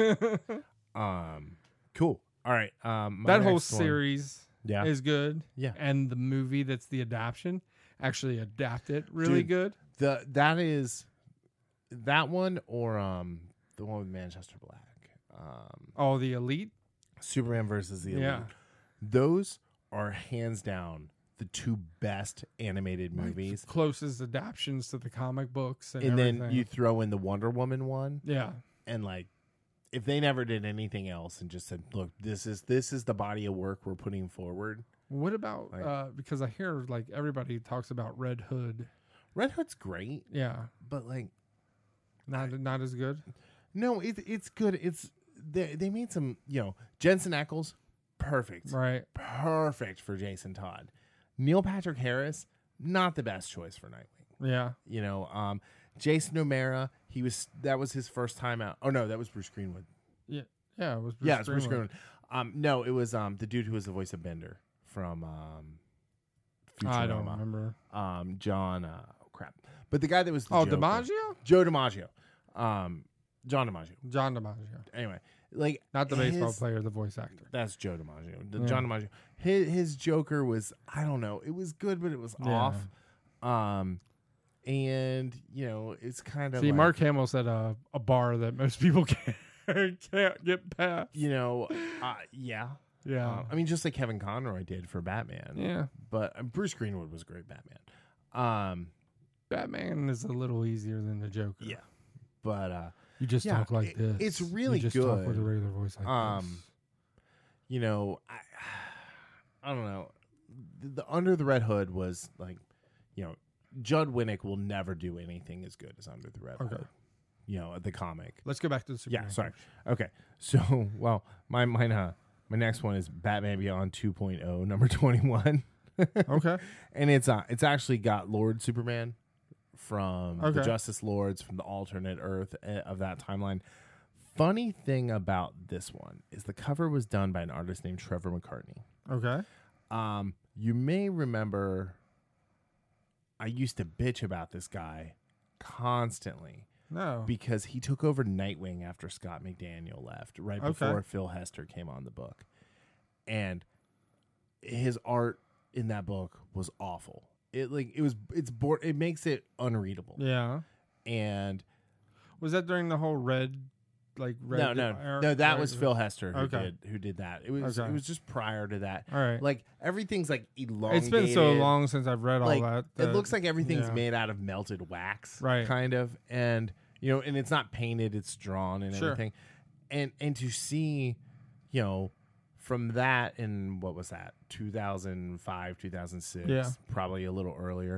Cool. All right. That whole series is good. Yeah. And the movie that's the adaptation actually adapted really good. That is that one or the one with Manchester Black. The Elite. Superman versus the Elite. Yeah. Those are hands down the 2 best animated movies. Closest adaptations to the comic books. And then you throw in the Wonder Woman one. Yeah. And if they never did anything else and just said, look, this is the body of work we're putting forward. What about, because I hear everybody talks about Red Hood. Red Hood's great. Yeah. But not as good. No, it's good. It's, they made some, Jensen Ackles. Perfect. Right. Perfect for Jason Todd. Neil Patrick Harris, not the best choice for Nightwing. Yeah. Jason O'Mara, that was his first time out. Oh no, that was Bruce Greenwood. Yeah. Yeah, it was Bruce Greenwood. No, it was the dude who was the voice of Bender from Futurama. I don't remember. John crap. But the guy that was the Joker. DiMaggio? Joe DiMaggio. John DiMaggio. John DiMaggio. Anyway, not the baseball player, the voice actor. That's Joe DiMaggio. John DiMaggio. His Joker was, I don't know, it was good, but it was off. And it's kind of Mark Hamill said a bar that most people can't get past. Yeah. Yeah. I mean, just like Kevin Conroy did for Batman. Yeah. But Bruce Greenwood was a great Batman. Batman is a little easier than the Joker. Yeah. But you just talk like this. It's really you just good. Talk with a regular voice like this. You know, I don't know. The Under the Red Hood was like, you know, Judd Winnick will never do anything as good as Under the Red Hood. You know, the comic. Let's go back to the Superman. Yeah, sorry. Okay. So, well, my next one is Batman Beyond 2.0, number 21. Okay. And it's actually got Lord Superman from the Justice Lords from the alternate Earth of that timeline. Funny thing about this one is the cover was done by an artist named Trevor McCartney. Okay. You may remember I used to bitch about this guy constantly. No. Because he took over Nightwing after Scott McDaniel left, right before Phil Hester came on the book. And his art in that book was awful. It makes it unreadable. Yeah. And was that during the whole red No, that was Phil Hester who did that. It was just prior to that. All right. Like everything's like elongated. It's been so long since I've read all that. It looks like everything's made out of melted wax. Right. Kind of. And you know, and it's not painted, it's drawn and everything. And to see, you know, from that in what was that? 2005, 2006, probably a little earlier.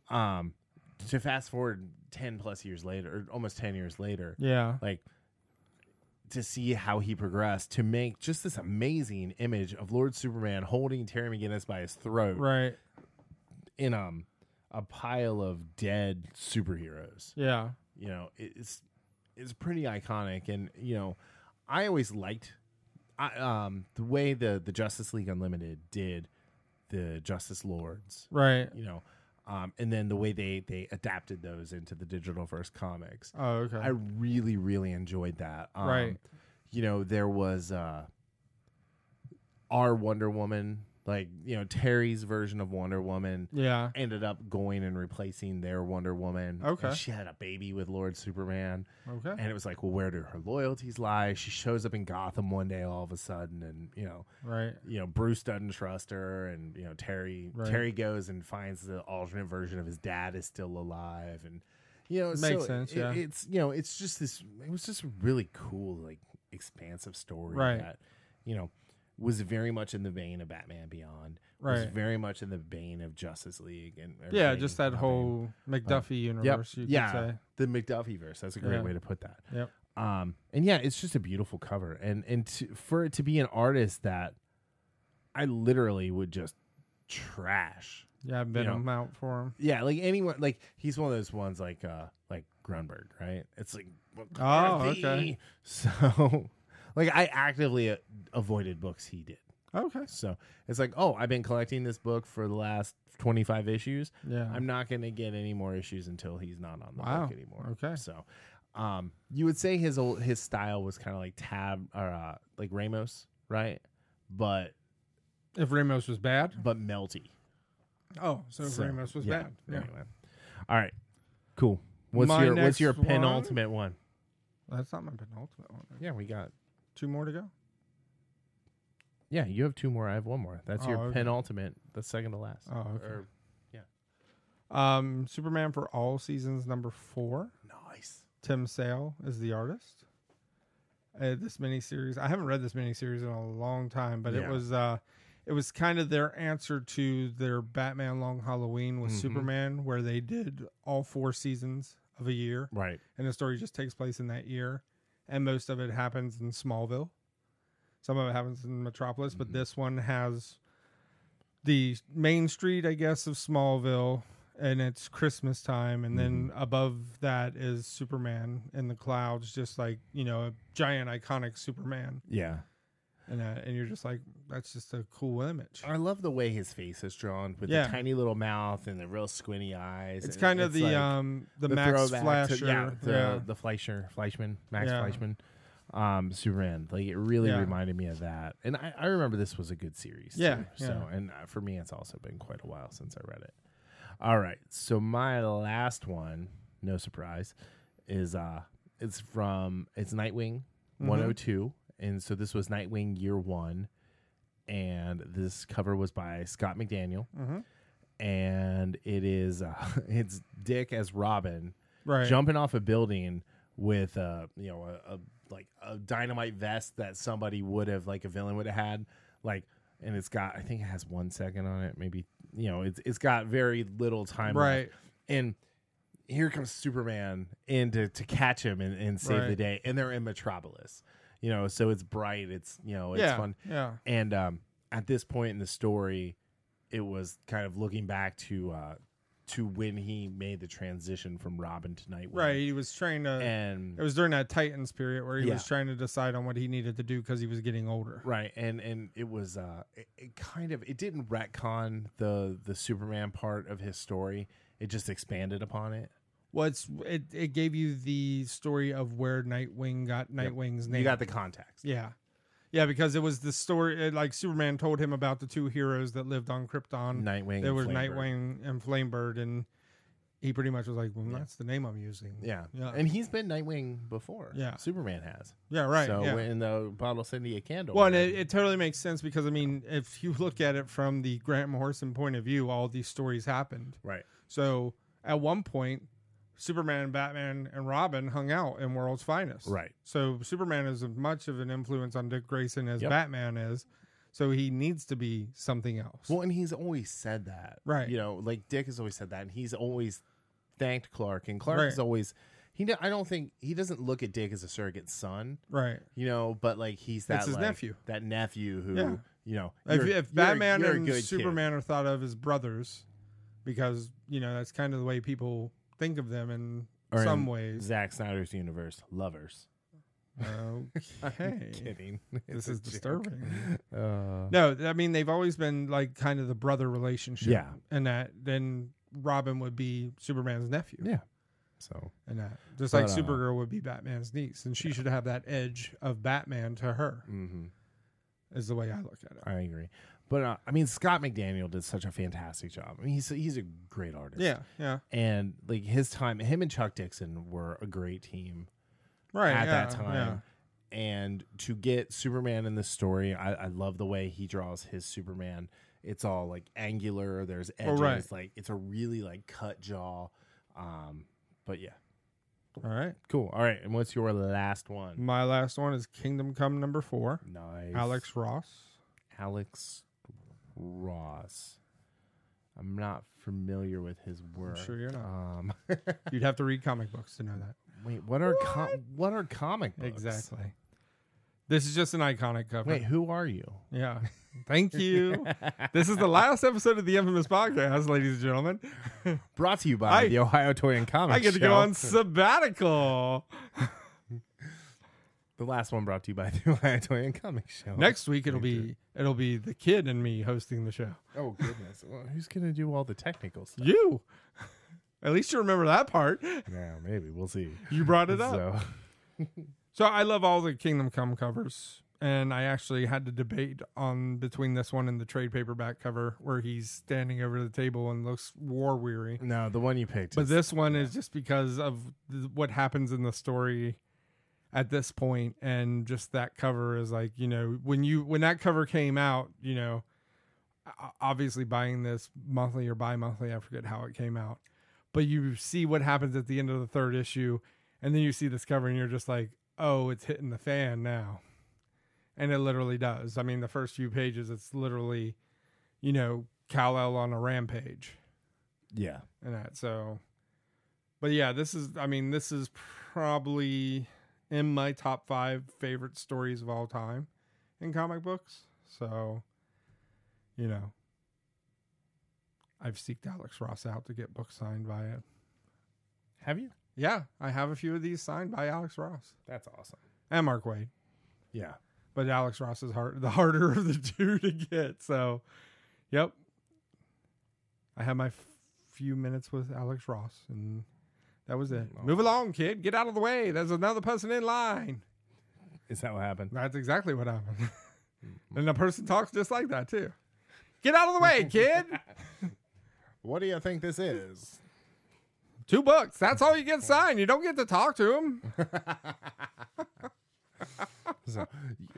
To fast forward 10 plus years later, or almost 10 years later. Yeah. Like to see how he progressed to make just this amazing image of Lord Superman holding Terry McGinnis by his throat, right, in a pile of dead superheroes. Yeah, you know, it's pretty iconic, and you know, I always liked the way the Justice League Unlimited did the Justice Lords, right? You know. And then the way they adapted those into the Digital-Verse comics. Oh, okay. I really, really enjoyed that. Right. You know, there was our Wonder Woman, like, you know, Terry's version of Wonder Woman ended up going and replacing their Wonder Woman. Okay. And she had a baby with Lord Superman. Okay. And it was like, well, where do her loyalties lie? She shows up in Gotham one day all of a sudden, and, you know, right. You know, Bruce doesn't trust her, and, you know, Terry goes and finds the alternate version of his dad is still alive, and, you know, makes sense. It's, you know, it's just this. It was just a really cool, like, expansive story that, you know, was very much in the vein of Batman Beyond. Was very much in the vein of Justice League, and just that whole McDuffie universe. You could say the McDuffie-verse. That's a great way to put that. Yep. And it's just a beautiful cover, and for it to be an artist that I literally would just trash. Yeah, I've been him out for him. Yeah, like anyone, like he's one of those ones like Grunberg, right? It's like, okay. So, like, I actively avoided books he did. Okay. So it's like, oh, I've been collecting this book for the last 25 issues. Yeah. I'm not going to get any more issues until he's not on the book anymore. Okay. So, you would say his style was kind of like like Ramos, right? But if Ramos was bad, but melty. Oh, so Ramos was bad. Yeah. Anyway. All right. Cool. What's your penultimate one? That's not my penultimate one. Yeah, we got 2 more to go. Yeah, you have 2 more. I have 1 more. That's your penultimate. The second to last. Oh, okay. Superman for All Seasons #4. Nice. Tim Sale is the artist. This miniseries, I haven't read this miniseries in a long time, but it was kind of their answer to their Batman Long Halloween with Superman, where they did all 4 seasons of a year. Right. And the story just takes place in that year. And most of it happens in Smallville. Some of it happens in Metropolis, but this one has the main street, I guess, of Smallville, and it's Christmas time. And then above that is Superman in the clouds, just like, you know, a giant iconic Superman. Yeah. And you're just like, that's just a cool image. I love the way his face is drawn with the tiny little mouth and the real squinty eyes. It's kind of the Max Fleischer. The Fleischman, Max Fleischman, Superman. Like, it really reminded me of that. And I remember this was a good series. Yeah. Too. So, and for me, it's also been quite a while since I read it. All right. So my last one, no surprise, is it's Nightwing 102. And so this was Nightwing year 1. and this cover was by Scott McDaniel, Mm-hmm. and it is it's Dick as Robin, Right. jumping off a building with a dynamite vest that somebody would have, like a villain would have had, like, and it's got, I think it has 1 second on it, maybe, it's got very little time Right. left. And here comes Superman in to catch him and save the day, and they're in Metropolis, so it's bright, it's it's fun, Yeah. and at this point in the story, it was kind of looking back to when he made the transition from Robin to Nightwing. Right. He was trying to, And it was during that Titans period where he Yeah. was trying to decide on what he needed to do because he was getting older. right, and it was it didn't retcon the Superman part of his story. It just expanded upon it. Well, it gave you the story of where Nightwing got Nightwing's name. You got the context. Yeah. Yeah, because it was the story, like Superman told him about the two heroes that lived on Krypton. Nightwing. There and was Flamebird. Nightwing and Flamebird, and he pretty much was like, well, that's the name I'm using. Yeah. Yeah. And he's been Nightwing before. Yeah. Superman has. Yeah, right. So yeah. in the Bottle Cindy a Candle. Well, and it totally makes sense because, I mean, if you look at it from the Grant Morrison point of view, all these stories happened. Right. So at one point, Superman and Batman and Robin hung out in World's Finest. Right. So Superman is as much of an influence on Dick Grayson as Yep. Batman is. So he needs to be something else. Well, and he's always said that. Right. Like Dick has always said that, and he's always thanked Clark, and Clark Right. is always I don't think he doesn't look at Dick as a surrogate son, Right. But like he's that It's his like, nephew. that nephew who Yeah. you're If Batman you're a and good Superman are thought of as brothers, because, that's kind of the way people think of them in Or some in ways. Zack Snyder's universe, lovers. Okay. Kidding. This It's is a joke. disturbing. Uh, No, I mean, they've always been like kind of the brother relationship. Yeah. And that then Robin would be Superman's nephew. yeah. So And that. Just But, like Supergirl would be Batman's niece. And she should have that edge of Batman to her, is the way I look at it. I agree. But I mean, Scott McDaniel did such a fantastic job. I mean, he's a great artist. Yeah, yeah. And like him and Chuck Dixon were a great team Right. at yeah, that time. Yeah. And to get Superman in this story, I love the way he draws his Superman. It's all like angular. There's edges. right. Like it's a really like cut jaw. But yeah, All right. cool. All right. And what's your last one? My last one is Kingdom Come number 4. Nice. Alex Ross. I'm not familiar with his work. sure you're not. Um, You'd have to read comic books to know that. wait, what are comic books? Exactly. This is just an iconic cover. Wait, who are you? Yeah. Thank you. This is the last episode of the Infamous Podcast, ladies and gentlemen. Brought to you by the Ohio Toy and Comic I get to Show. go on sabbatical. The last one brought to you by the Ohio Toy and Comic Show. Next week it'll be the kid and me hosting the show. Oh goodness! Well, who's gonna do all the technical stuff? You. At least you remember that part. Yeah, maybe we'll see. You brought it up. So So I love all the Kingdom Come covers, and I actually had to debate on between this one and the trade paperback cover where he's standing over the table and looks war weary. no, the one you picked. But is, this one is just because of what happens in the story at this point, and just that cover is like, when that cover came out, obviously buying this monthly or bi-monthly, I forget how it came out, but you see what happens at the end of the third issue, and then you see this cover and you're just like, oh, it's hitting the fan now. And it literally does. I mean, the first few pages, it's literally, Kal-El on a rampage yeah, and that. So, but yeah, this is probably in my top 5 favorite stories of all time in comic books. So, I've seeked Alex Ross out to get books signed by it. have you? Yeah, I have a few of these signed by Alex Ross That's awesome. and Mark Waid, Yeah, but Alex Ross is the harder of the two to get. So, yep, I had my few minutes with Alex Ross, and that was it. Oh. Move along, kid. Get out of the way. There's another person in line. is that what happened? That's exactly what happened. And the person talks just like that too. Get out of the way, kid. What do you think this is? 2 books. That's all you get signed. You don't get to talk to him. So,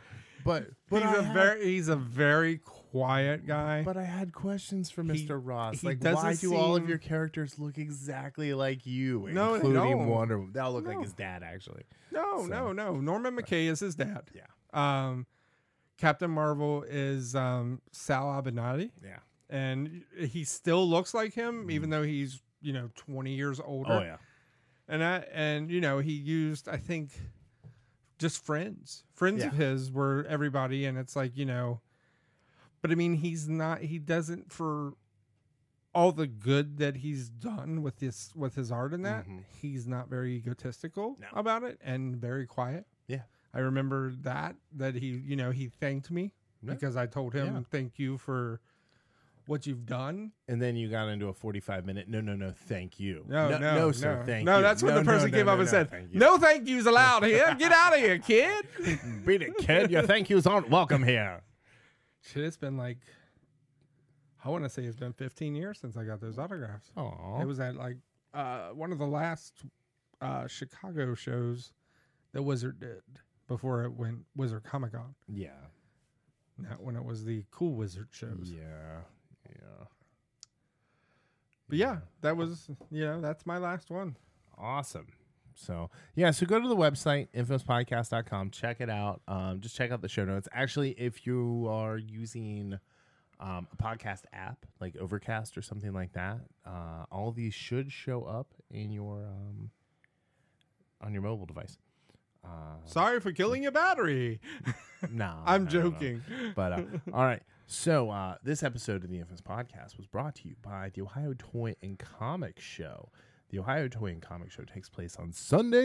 but he's a very quiet guy. But I had questions for Mr. Ross. he Like, doesn't why do all of seem- your characters look exactly like you, No, including no. Wonder Woman? That'll look like No. his dad, actually. No. Norman McKay is his dad. Yeah. Captain Marvel is Sal Abinati, Yeah. and he still looks like him, even though he's 20 years older. Oh, yeah. And he used, I think, just friends Yeah. of his were everybody, and it's like but I mean, he doesn't, for all the good that he's done with his art in that, he's not very egotistical about it and very quiet. Yeah. I remember that he thanked me because I told him thank you for what you've done. And then you got into a 45-minute, no, thank you. No, sir, thank you. No, that's when the person came up and said, no thank yous allowed here. Get out of here, kid. Beat it, kid. Your thank yous aren't welcome here. Shit, it's been like, I want to say it's been 15 years since I got those autographs. Aw. It was at like one of the last Chicago shows that Wizard did before it went Wizard Comic Con. Yeah. Not when it was the Cool Wizard shows. Yeah. But yeah, that was, that's my last one. Awesome. So go to the website, infamospodcast.com. Check it out. Just check out the show notes. Actually, if you are using a podcast app like Overcast or something like that, all of these should show up in your on your mobile device. Sorry for killing your battery. No, I'm joking. But all right. So this episode of the Infamous Podcast was brought to you by the Ohio Toy and Comic Show. The Ohio Toy and Comic Show takes place on Sunday.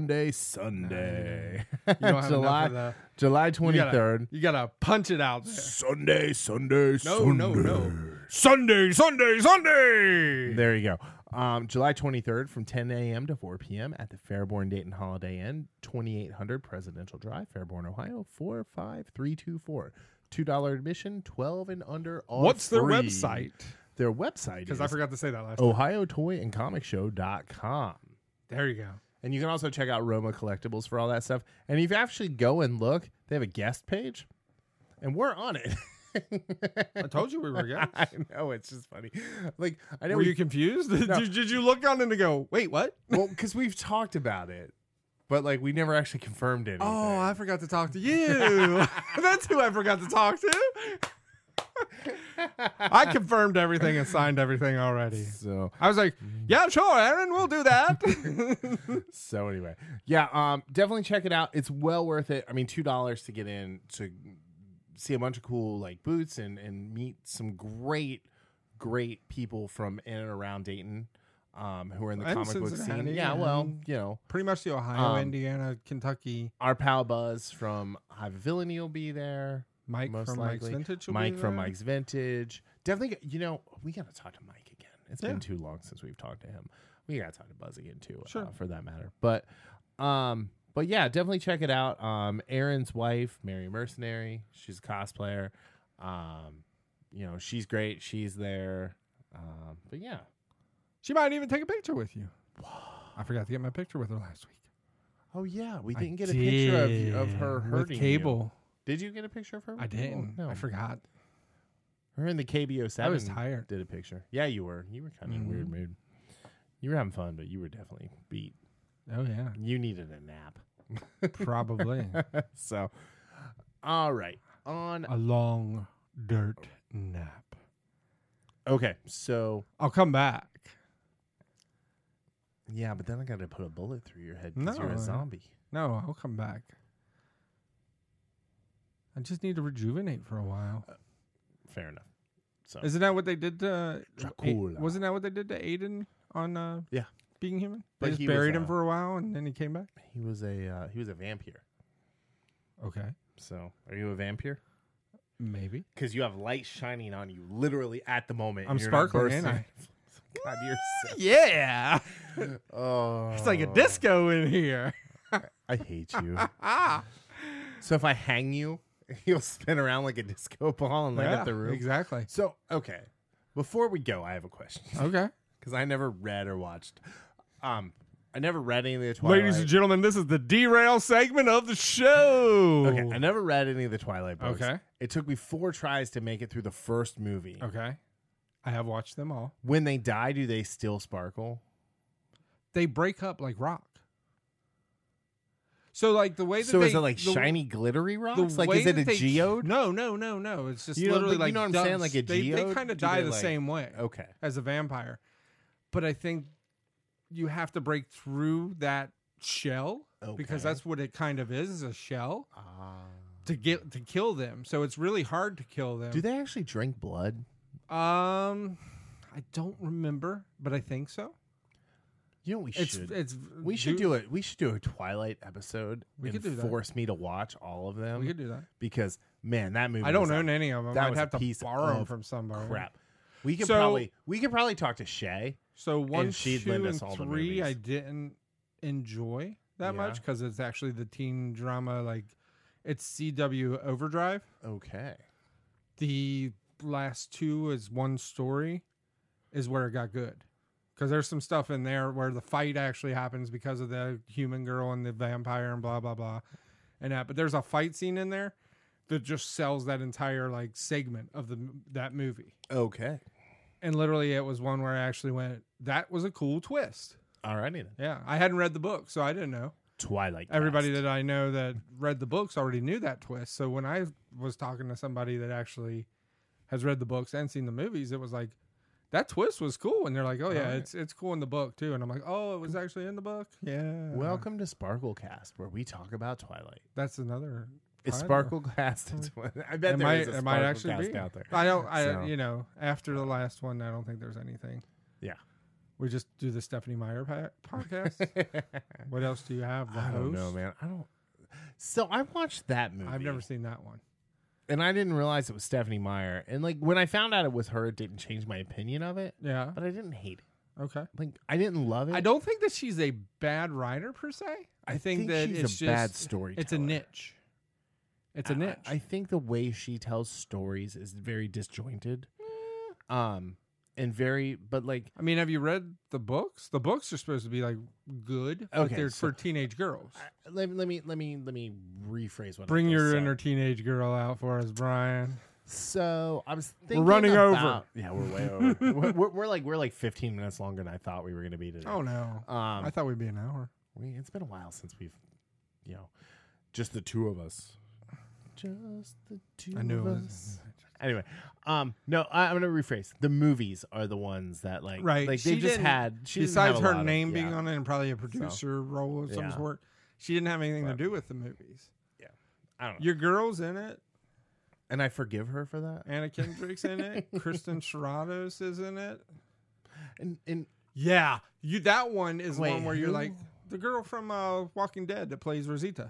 You don't have enough of the- July 23rd. You gotta punch it out there. Sunday. No. Sunday. There you go. July 23rd from 10 a.m. to 4 p.m. at the Fairborn Dayton Holiday Inn, 2800 Presidential Drive, Fairborn, Ohio, 45324. $2 admission, 12 and under are What's their free. website? Their website Because is I forgot to say that last time. ohiotoyandcomicshow.com. There you go. And you can also check out Roma Collectibles for all that stuff. And if you actually go and look, they have a guest page, and we're on it. I told you we were guests. I know, it's just funny. Like, I know Were you confused? Did you look on it and go, wait, what? well, because we've talked about it, but like we never actually confirmed anything. Oh, I forgot to talk to you. That's who I forgot to talk to. I confirmed everything and signed everything already. So I was like, yeah, sure, Aaron, we'll do that. so anyway, yeah, definitely check it out. It's well worth it. I mean, $2 to get in to see a bunch of cool like booths and meet some great people from in and around Dayton. Who are in the And comic book scene. Cincinnati, Yeah, and well, you know. Pretty much the Ohio, Indiana, Kentucky. Our pal Buzz from High Villainy will be there. Mike most from likely. Mike's Vintage will Mike be from there. Mike's Vintage. Definitely, we got to talk to Mike again. It's been too long since we've talked to him. We got to talk to Buzz again, too, Sure. For that matter. But yeah, definitely check it out. Aaron's wife, Mary Mercenary, she's a cosplayer. She's great. She's there. But yeah. She might even take a picture with you. I forgot to get my picture with her last week. Oh, yeah. We didn't get a picture of her hurting with Cable. you. Did you get a picture of her? I didn't. No. I forgot. Her in the KBO7. I was tired. Did a picture. Yeah, you were. You were kind of in a weird mood. You were having fun, but you were definitely beat. Oh, yeah. You needed a nap. Probably. So, all right. On. A long dirt nap. Okay, so. I'll come back. Yeah, but then I got to put a bullet through your head because you're a zombie. No, I'll come back. I just need to rejuvenate for a while. Fair enough. So Isn't that what they did to Dracula. Wasn't that what they did to Aiden on Yeah. Being Human? They But just he buried was, him for a while and then he came back? he was a vampire. Okay. So, are you a vampire? Maybe. Because you have light shining on you literally at the moment. I'm and you're not sparkling, ain't bursting. I? God, you're so. Yeah. Oh. It's like a disco in here. I hate you. So if I hang you, you'll spin around like a disco ball and light up the room. Exactly. So, okay. Before we go, I have a question. Okay. Because I never read or watched. I never read any of the Twilight. Ladies and gentlemen, this is the derail segment of the show. Okay, I never read any of the Twilight books. Okay. It took me 4 tries to make it through the first movie. Okay. I have watched them all. When they die, do they still sparkle? They break up like rock. So like the way that So they, is it like shiny, glittery rocks? Like way is it a that they- geode? No. It's just You know, literally but like you know what I'm saying? Like a They geode? kind of Do die they, the like- same way Okay. as a vampire. But I think you have to break through that shell because Okay. that's what it kind of is a shell Ah. to kill them. So it's really hard to kill them. Do they actually drink blood? I don't remember, but I think so. You know what we should. We should do it. We should do a Twilight episode. We could and do that. force me to watch all of them. We could do that. Because man, that movie. I don't was own any of them. that I'd was have a to piece borrow them of from somebody. crap. We could So- probably talk to Shay. So 1, she'd 2, lend and us all the 3, I movies. didn't enjoy that Yeah. much because it's actually the teen drama. Like it's CW Overdrive. Okay. The last 2 is one story, is where it got good. Because there's some stuff in there where the fight actually happens because of the human girl and the vampire and blah blah blah, and that. But there's a fight scene in there that just sells that entire like segment of that movie. Okay. And literally, it was one where I actually went, "That was a cool twist." Alrighty then. Yeah, I hadn't read the book, so I didn't know. Twilight. Everybody Cast. that I know that read the books already knew that twist. So when I was talking to somebody that actually has read the books and seen the movies, it was like, that twist was cool. And they're like, oh, yeah, Alright. it's cool in the book, too. And I'm like, oh, it was actually in the book? Yeah. Welcome to Sparklecast, where we talk about Twilight. That's another... It's title. Sparklecast. I bet It there is might, a it might actually Sparklecast be. out there. I don't, So- after the last one, I don't think there's anything. Yeah. We just do the Stephanie Meyer podcast. What else do you have? The I don't know, Host? man. I don't. So I watched that movie. I've never seen that one. and I didn't realize it was Stephanie Meyer. And like when I found out it was her, it didn't change my opinion of it. Yeah. But I didn't hate it. Okay. Like I didn't love it. I don't think that she's a bad writer per se. I think that she's it's a bad just storyteller. it's a niche. It's a niche. I think the way she tells stories is very disjointed. And very, but like, I mean, have you read the books? The books are supposed to be like good, but Okay, they're so- for teenage girls. let me rephrase what. Bring I just your said. inner teenage girl out for us, Brian. So I was thinking running over. about- Yeah, we're way over. we're like 15 minutes longer than I thought we were going to be today. Oh no, I thought we'd be an hour. It's been a while since we've, just the two of us. Just the two I knew of it us. was Anyway, no, I'm gonna rephrase. The movies are the ones that like, right. Like She they've just didn't- had. She didn't besides have a her lot of- name being yeah. on it and probably a producer role of some Yeah. sort, she didn't have anything to But- do with the movies. I don't know. Your girl's in it. And I forgive her for that. Anna Kendrick's in it. Kristen Serratos is in it. And Yeah, that one is Wait, one where you're who? like the girl from Walking Dead that plays Rosita.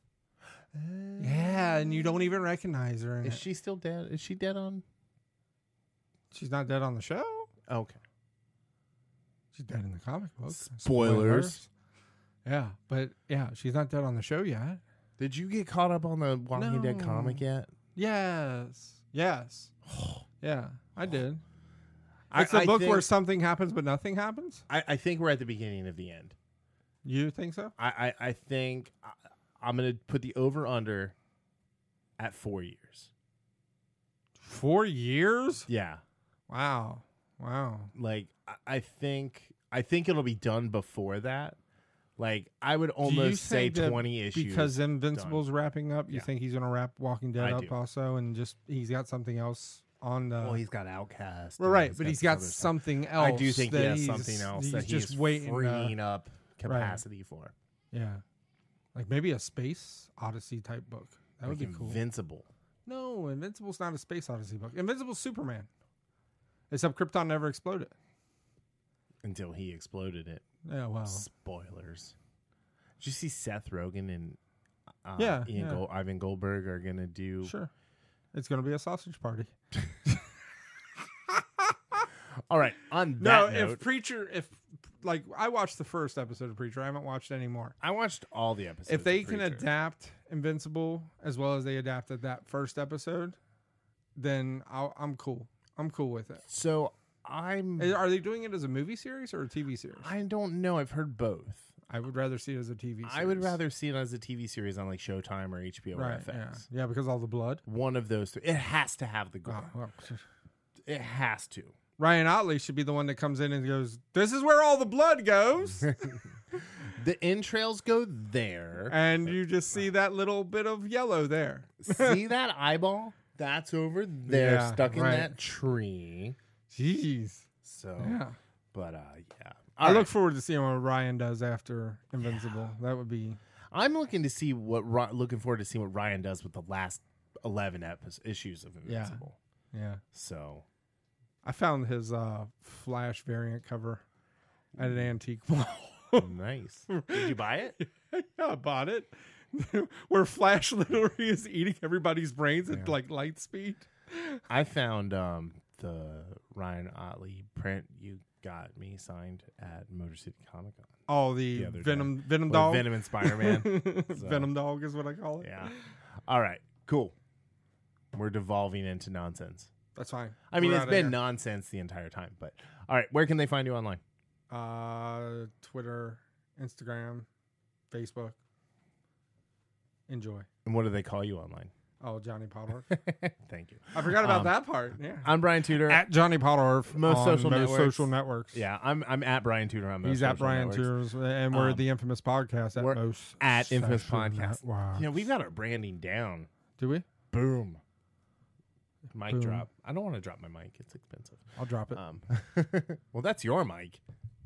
Yeah, and you don't even recognize her. In is it. she still dead? Is she dead on? She's not dead on the show. Okay. She's dead in the comic book. Spoilers. Yeah, but yeah, she's not dead on the show yet. Did you get caught up on the Walking Dead No. comic yet? Yes. Yeah, I did. I- It's a I book think- where something happens but nothing happens. I think we're at the beginning of the end. You think so? I think I'm gonna put the over under at 4 years. 4 years? Yeah. Wow. Like I think it'll be done before that. Like I would almost say think that 20 issues Because Invincible's wrapping up, you Yeah. think he's going to wrap Walking Dead I up do. also, and just he's got something else on the. Well, he's got Outcast. Well, and right, but he's got this other stuff. something else. I do think he that has he's- something else he's that just he's waiting. freeing up capacity for. Yeah, like maybe a space odyssey type book. That would Like be cool. Invincible. No, Invincible's not a space odyssey book. Invincible's Superman. Except Krypton never exploded. Until he exploded it. Yeah, well. Spoilers. Did you see Seth Rogen and Ivan Goldberg are gonna do? Sure. It's going to be a sausage party. All right. On No, that note, if Preacher, like I watched the first episode of Preacher, I haven't watched any more. I watched all the episodes. If they of can Preacher. adapt Invincible as well as they adapted that first episode, then I'm cool. I'm cool with it. So Are they doing it as a movie series or a TV series? I don't know. I've heard both. I would rather see it as a TV series. I would rather see it as a TV series on like Showtime or HBO or FX. Yeah, because all the blood. One of those three. It has to have the gore. Oh, well. It has to. Ryan Otley should be the one that comes in and goes, "This is where all the blood goes." The entrails go there. And you just see that little bit of yellow there. See that eyeball? That's over there, stuck in that tree. Jeez. So, yeah. But, yeah. I look forward to seeing what Ryan does after Invincible. That would be... I'm looking forward to seeing what Ryan does with the last 11 issues of Invincible. Yeah. So... I found his Flash variant cover at an antique mall. Nice. Did you buy it? Yeah, I bought it. Where Flash literally is eating everybody's brains at like light speed. I found the Ryan Otley print you got me signed at Motor City Comic Con. Oh, the Venom dog? Venom and Spider-Man. Venom dog is what I call it. Yeah. All right. Cool. We're devolving into nonsense. That's fine. I mean, it's been nonsense the entire time. But all right, where can they find you online? Twitter, Instagram, Facebook. Enjoy. And what do they call you online? Oh, Johnny Podorf. Thank you. I forgot about that part. Yeah. I'm Brian Tudor. At Johnny Podorf. Most social networks. Yeah, I'm at Brian Tudor on most He's social at Brian networks. Tudor, and we're the Infamous Podcast we're at most. At Infamous Podcast. Wow. You know, we've got our branding down. Do we? Boom. Mic Boom. drop. I don't want to drop my mic. It's expensive. I'll drop it. Well, that's your mic.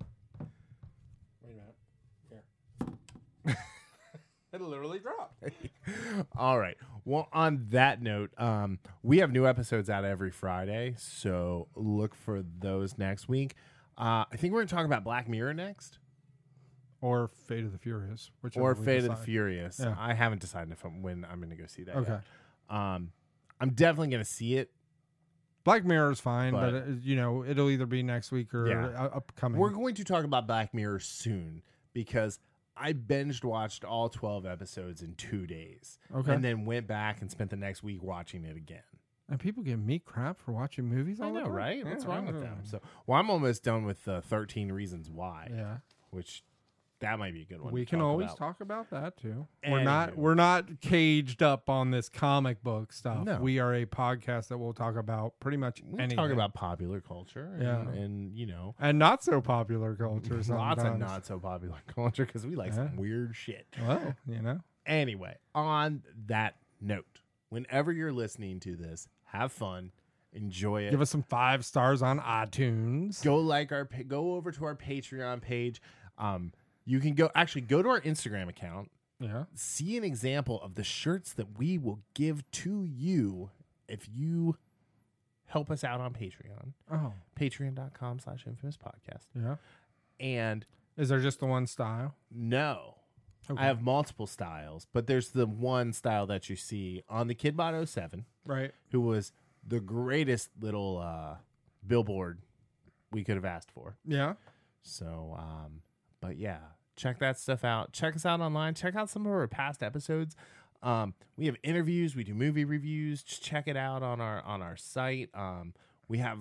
Wait a minute. Here. It literally dropped. All right. Well, on that note, we have new episodes out every Friday, so look for those next week. I think we're going to talk about Black Mirror next. Or Fate of the Furious. Or Fate of the Furious. Yeah. I haven't decided when I'm going to go see that Okay. yet. I'm definitely going to see it. Black Mirror is fine, but it'll either be next week or upcoming. We're going to talk about Black Mirror soon because I binged watched all 12 episodes in 2 days. Okay. And then went back and spent the next week watching it again. And people give me crap for watching movies all the time. Right? What's wrong with know. them? So, I'm almost done with 13 Reasons Why. Yeah. Which that might be a good one. We to can talk always about. talk about that too. Anywho. We're not caged up on this comic book stuff. No. We are a podcast that will talk about pretty much anything. Talk about popular culture and and not so popular culture. lots sometimes. of not so popular culture because we like some weird shit. Well, Anyway, on that note, whenever you're listening to this, have fun, enjoy it. give us some 5 stars on iTunes. Go over to our Patreon page. You can go to our Instagram account. Yeah. See an example of the shirts that we will give to you if you help us out on Patreon. Oh. Patreon.com/infamouspodcast. Yeah. And Is there just the one style? no. Okay. I have multiple styles, but there's the one style that you see on the Kidbot 07, Right. who was the greatest little billboard we could have asked for. Yeah. So, but yeah, check that stuff out. Check us out online. Check out some of our past episodes. We have interviews. We do movie reviews. Just check it out on our site. We have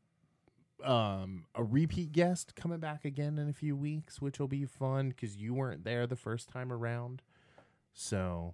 a repeat guest coming back again in a few weeks, which will be fun because you weren't there the first time around. So,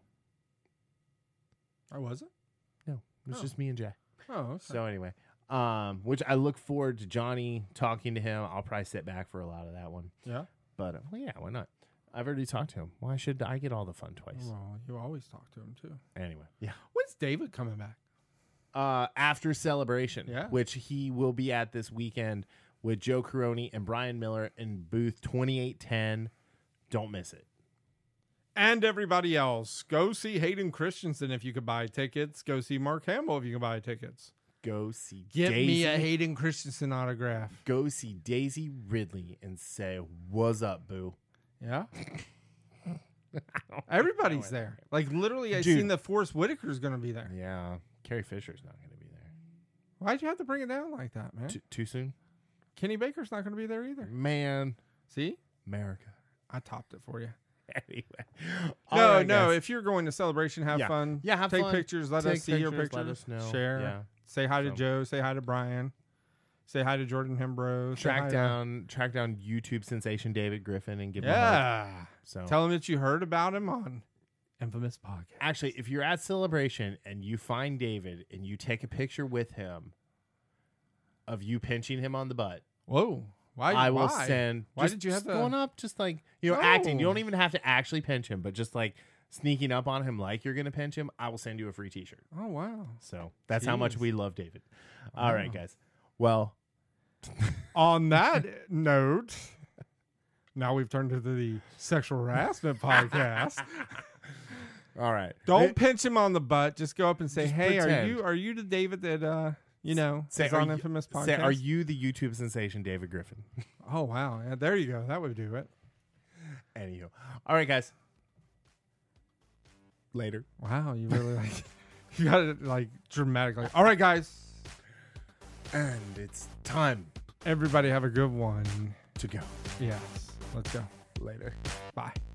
I wasn't. no, it was just me and Jay. Oh. Okay. So anyway, which I look forward to Johnny talking to him. I'll probably sit back for a lot of that one. Yeah. But well, yeah, why not? I've already talked to him. Why should I get all the fun twice? Well, you always talk to him too. Anyway, yeah. When's David coming back? After Celebration, Yeah. which he will be at this weekend with Joe Caroni and Brian Miller in booth 2810. Don't miss it. And everybody else, go see Hayden Christensen if you could buy tickets. Go see Mark Hamill if you can buy tickets. Go see Get Daisy. me a Hayden Christensen autograph. Go see Daisy Ridley and say, "What's up, boo?" Yeah. Everybody's there. Like literally, I Dude. seen that Forrest Whitaker's going to be there. Yeah, Carrie Fisher's not going to be there. Why'd you have to bring it down like that, man? Too soon, Kenny Baker's not going to be there either. man. See, America. I topped it for you. Anyway, No, All right, no. guys. If you're going to Celebration, have Yeah. fun. Yeah, have Take fun. pictures. Let Take us see your pictures, pictures. let us know. Share. Yeah. Say hi to So. Joe. Say hi to Brian. Say hi to Jordan Hembrow. Track down YouTube sensation David Griffin and give him a hug. So tell him that you heard about him on Infamous Podcast. Actually, if you're at Celebration and you find David and you take a picture with him of you pinching him on the butt, whoa. Why? I will send. Why did you have to going up? Just like acting. You don't even have to actually pinch him, but just like sneaking up on him like you're gonna pinch him. I will send you a free T-shirt. Oh wow! So that's how much we love David. All right, guys. Well, on that note, now we've turned to the sexual harassment podcast. All right. Don't pinch him on the butt. Just go up and say, Just "Hey, pretend. are you the David that is on Infamous Podcast?" Say, are you the YouTube sensation David Griffin? Oh wow! Yeah, there you go. That would do it. Anywho, all right, guys. Later. Wow, you really you got it like dramatically. All right, guys, and it's time. Everybody have a good one. To go. Yes, let's go. Later. Bye.